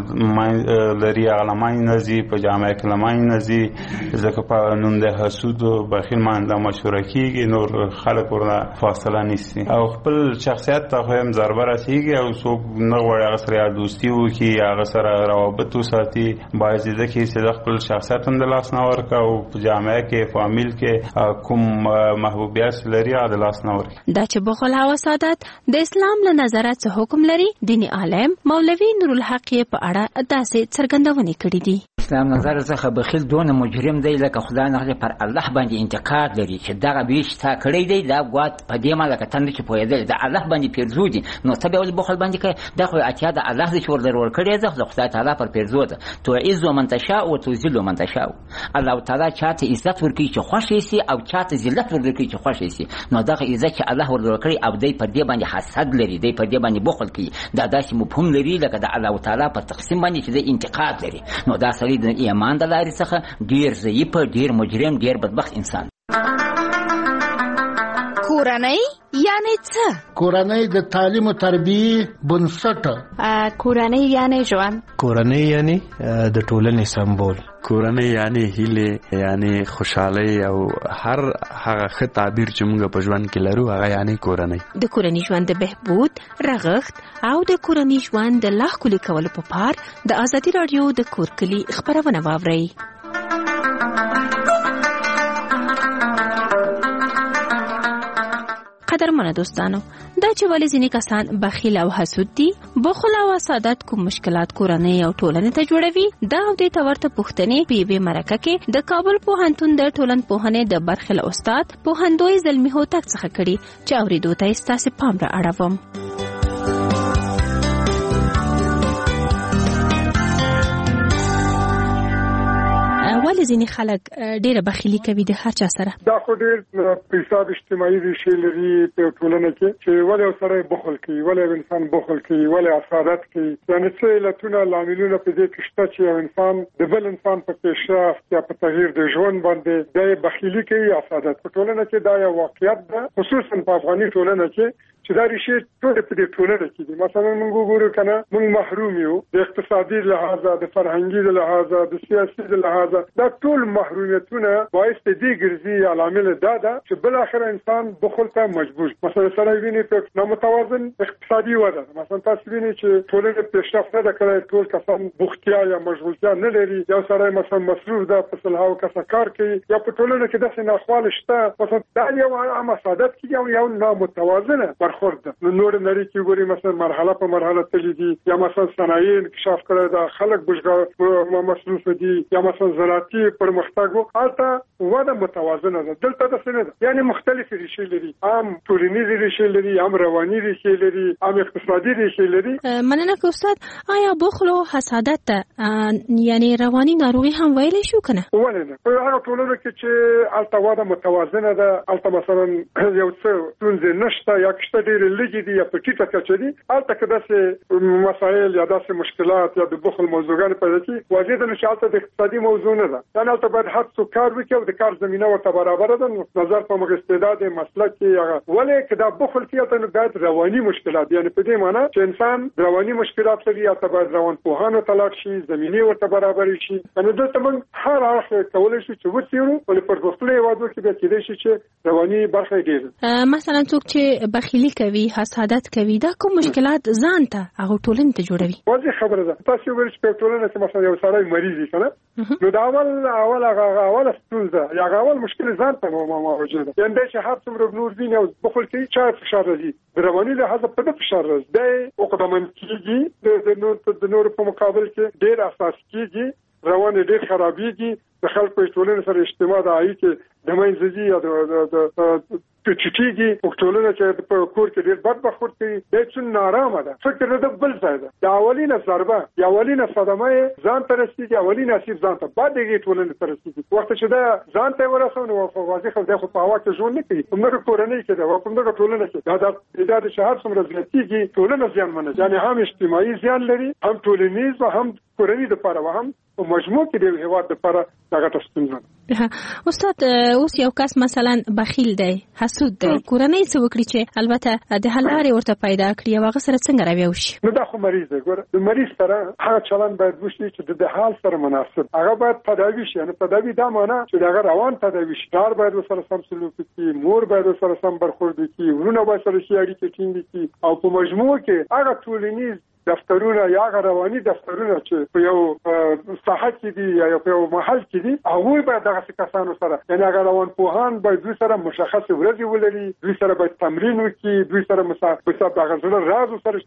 Speaker 24: لري هغه لمای نزي په جامعه کې لمای نزي، ځکه په نوم د حسود او بخیل باندې مشوره کیږي، نور خلک ورنه فاصله نیسي او خپل شخصیت ته هم ضربه رسیږي او څوک نه غواړي هغه سره دوستي وکړي، هغه سره روابط وساتي. باعث دې کې چې خپل شخصیت هم د لاس نه ورکړي او په جامعه کې فامیل کې کوم محبوبیت لري هغه د لاس نه ورکړي.
Speaker 21: دا چې بخل او حسادت د اسلام له نظره څه حکم لري، دیني عالم مولوي نورالحق یې په اړه داسې څرګندونې کړې دي.
Speaker 25: اسلام نظر څخه بخیل دونه مجرم دی لکه خدای نه پر الله باندې انتقاد لري چې دغه بیش تا کړی دی، دا ګوات په دې ما لکه تند چې پوهېدل د الله باندې پیرزو دي، نو ته به ولې بخل باندې کوي؟ دا خو اتیا د الله دی چې ورته ورکړی ده، د خدای تعالی پر پیرزو ده. تعز من تشاء و تذل من تشاء. الله تعالی چاته عزت ورکړي چې خوښ شي او چاته ذلت ورکړي چې خوښ شي، نو دغه عزت چې الله ورته ورکړي او دی په دې باندې حسد لري، دی په دې باندې بخل کوي، دا داسې مفهوم لري لکه د الله تعالی په تقسیم باندې چې د انتقاد لري، نو دا سړی د ایمان د لارې څخه ډیر ضعیف، ډیر مجرم، ډیر بدبخت انسان.
Speaker 21: کورنۍ یعنی څه؟
Speaker 2: کورنۍ د تعلیم او تربیه بنسټ.
Speaker 21: کورنۍ یعنی ژوند.
Speaker 5: کورنۍ یعنی د ټولنې سمبول.
Speaker 20: کورنۍ یعنی هیله، یعنی خوشحالي او هر هغه ښه تعبیر چې موږ په ژوند کې لرو هغه یعنی کورنۍ.
Speaker 21: د کورنۍ ژوند د بهبود، رغښت او د کورنۍ ژوند د لا ښکلي کولو په پار د ازادي راډیو د کور کلي خبرونه واورئ. قدرمنه دوستانو، دا چې ولې ځینې کسان بخیل او حسود دي، بخل او حسادت کوم مشکلات کورنۍ او ټولنې ته جوړوي، دا او دې ته ورته پوښتنې په یوې مرکه کې د کابل پوهنتون د ټولنپوهنې د برخې له استاد پوهندوی زلمي هوتک څخه کړي چې اورېدو ته یې ستاسې پام را اړوم. ولې ځینې خلک ډېره بخیلي کوي د هر چا سره؟
Speaker 7: دا خو ډېر پیساب اجتماعي ریښې لري په ټولنه کې چې ولې یو سړی بخل کوي، ولې انسان بخل کوي، ولې حسادت کوي. یعنې څه علتونه لاملونه په دې کې شته چې یو انسان د بل انسان په پیشرفت یا په تغییر د ژوند باندې د بخیلي کوي، حسادت. په ټولنه کې دا یو واقعیت ده، خصوصا په افغاني ټولنه کې چې دا ریښې ټول په دې ټولنه کې دي. مثلا موږ وګورو کنه موږ محروم یو د اقتصادي لحاظه، د فرهنګي لحاظه، د سیاسي لحاظه. دا ټول محرومیتونه باعث دي ګرځي عوامل دا ده چې بل اخر انسان بخل ته مجبور. مثلا سره ویني په نامتوازن اقتصادي وضع، مثلا تاسو ویني چې ټولنه پیشرفت نه کوي، ټول کسان بوختیا یا مشغولتیا نه لري، یو سره مثلا مصروف ده په سلهاو کسه کار کوي، یا په ټولنه کې داسې ناخوال شته. مثلا دا یو عامه سعادت کې یو یو نامتوازنه برخورد ده. نو نور نړۍ کې ګوري مثلا مرحله په مرحله تللی دي، یا مثلا صنایع انکشاف کړی دا خلک بشګه مصروف دي، یا مثلا زراعتي پرمختګ البته وده متوازنه ده. دلته د څه نه ده، یعنی مختلف ریښې لري، عام ټولنیز ریښې لري، عام رواني ریښې لري، عام اقتصادي ریښې لري.
Speaker 21: مننه که استاد، آیا بخل او حسادت ته یعنی رواني ناروغي هم ویلی شو کنه؟
Speaker 7: ولې نه؟ په هغه ټولنه کې چې البته وده متوازنه ده، البته مثلا یو څه ستونزې نشته یا کشته ډېرې لږې دي یا په ټیټه کچه دي، البته که داسې مسایل یا داسې مشکلات یا د بخل موضوعګانې پیدا کړي، واضح ده چې هلته د اقتصادي موضوع نه ده. یعنې هلته باید هر څوک کار وکړي او د کار زمینه ورته برابره ده. نظر په مغ استعداد مسلک کې هغه ولې که دا بخل کې هلته نو باید رواني مشکلات، یعنې په دې معنی چې انسان رواني مشکلات لري، هلته باید روانپوهانو ته لاړ شي، زمینې ورته برابرې شي. یعنې دلته موږ هر اړخ کولی شو چې وڅېړو، ولې پر پرمختللو هېوادونو کې بیا کېدای شي چې رواني برخه یې ډېره.
Speaker 21: مثلا څوک چې بخیلي کوي، حسادت کوي، دا کوم مشکلات ځان ته هغه ټولنې ته جوړوي؟
Speaker 7: واضح خبره ده. تاسو ویل چې په ټولنه کې مثلا یو سړی مریض وي کنه، نو دا اول اول هغه اول ستونزه یا هغه اول مشکل ځان ته موجوده ده. یعنې چې هر څومره نور ویني او بخل کوي، چا فشار راځي، د رواني لحاظ په دې فشار راځي، د عقدمن کېږي، د نور په مقابل کې ډېر اساس کېږي، روان ډېر خرابېږي، د خلکو ټولنې سره اجتماع د اړیکې د منځه ځي یا د چټیږي. ټولنه چې په کور کې ډېر بد برخورد کوي، دا څومره نارامه ده، فکر د بل ځای ده. د اولینه ضربه یا اولینه صدمه ځان ته رسېږي، اولینه اسیب ځان ته، بعد هغې ټولنې ته رسېږي. وخت چې دا ځان ته یې ورسوي نو واضح خو دی خو په هوا کې ژوند نه کوي، په همدغه کورنۍ کې ده او په همدغه ټولنه کې دا دا د شهر څومره زیاتېږي، ټولنه زیانمنه، یعنې هم اجتماعي زیان لري، هم ټولنیز او هم کورنۍ دپاره او هم په مجموع کې د هېواد دپاره دغه ته ستونزه ده.
Speaker 21: استاد، اوس یو کس مثلا بخیل دی، حسود دی، کورنۍ څه وکړي چې البته د حل لارې ورته پیدا کړي او هغه سره څنګه رویه وشي؟
Speaker 7: نو دا خو مریض دی. ګوره د مریض سره هغه چلند باید وشي چې د حال سره مناسب، هغه باید تداوي شي. یعنې تداوي دا معنی چې د هغه روان تداوي شي، کار باید ورسره سم سلوک وکړي، مور باید ورسره سم برخورد وکړي، ورونه باید سره ښې اړیکې ټینګې کړي، او په مجموع کې هغه ټولنیز دفترونه یا هغه رواني دفترونه چې په یو ساحه کې دي یا په یو محل کې دي، هغوی باید دغسې کسانو سره، یعنې هغه روانپوهان باید دوی سره مشخصې ورځې ولري، دوی سره باید تمرین وکړي، دوی سره مثلا دغه زړه راز سره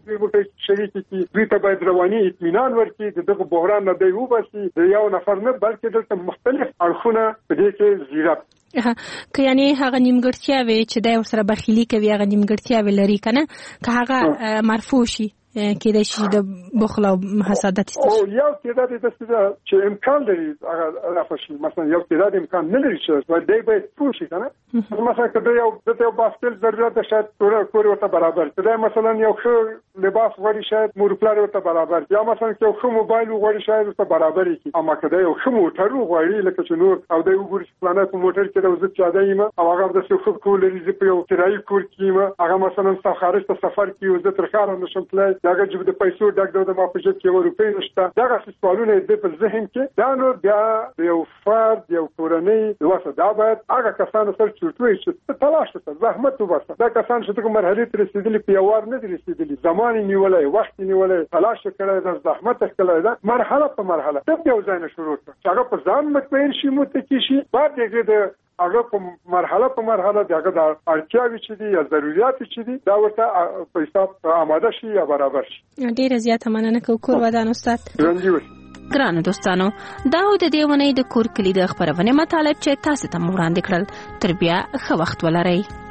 Speaker 7: شریک کړي، دوی ته باید رواني اطمینان ورکړي، د دغه بحران نه دی وباسي، د یو نفر نه بلکې دلته مختلف اړخونه په دې کې زیرت
Speaker 21: که یعنی هغه نیمګړتیاوې چې دی ورسره بخیلي کوي، هغه نیمګړتیاوې لري که نه، که هغه مرفوع شي کېدای شي د بخل او حسادت
Speaker 7: او یو تعداد د چې امکان لري هغه رافشي مثلا یو تعداد امکان نه لري چې دوی باید پوه شي کنه مثلا کله یو د یو باسکل ضرورت شاید کور کور ورته برابر کړي مثلا یو ښه لباس غوړي شاید مور پلار ورته برابر یا مثلا یو ښه موبایل غوړي شاید ورته برابر کی اما کله یو ښه موټر غوړي لکه چې نور او دوی وګوري پلانه په موټر کې د وزت چا دی ما او هغه د څه خو کول لري په یو کرایي کور کې ما هغه مثلا څو خارج ته سفر کې وزت تر خار نشم تلای داګه چې د پیسو ډک د ما په جیب کې ورو په نشته داګه سوالونه د په ذهن کې دا نو بیا یو فرد یو کورنۍ واسه دا باید هغه کسانو سره چورتوي چې تلاش وکړي زحمت وباسه دا کسان چې کوم مرحله ته رسیدلي په یوار نه رسیدلي زمان نیولای وخت نیولای تلاش کړي د زحمت کړي دا مرحله په مرحله ته یو ځای نه شروع کړه هغه په ځان مطمئن شي متکی شي بعد یې د هغه په مرحله په مرحله دغه د اړتیاوي چې دي یا ضرورت چې دي دا ورته په حساب آماده شي یا برابر شي.
Speaker 21: ډیره زیاته مننه کوم کور ودان استاد. ګرانو دوستانو دا د دې ونې د کور کلی د خبرونه مطالب چې تاسو ته وړاندې کړل تر بیا ښه وخت ولرئ.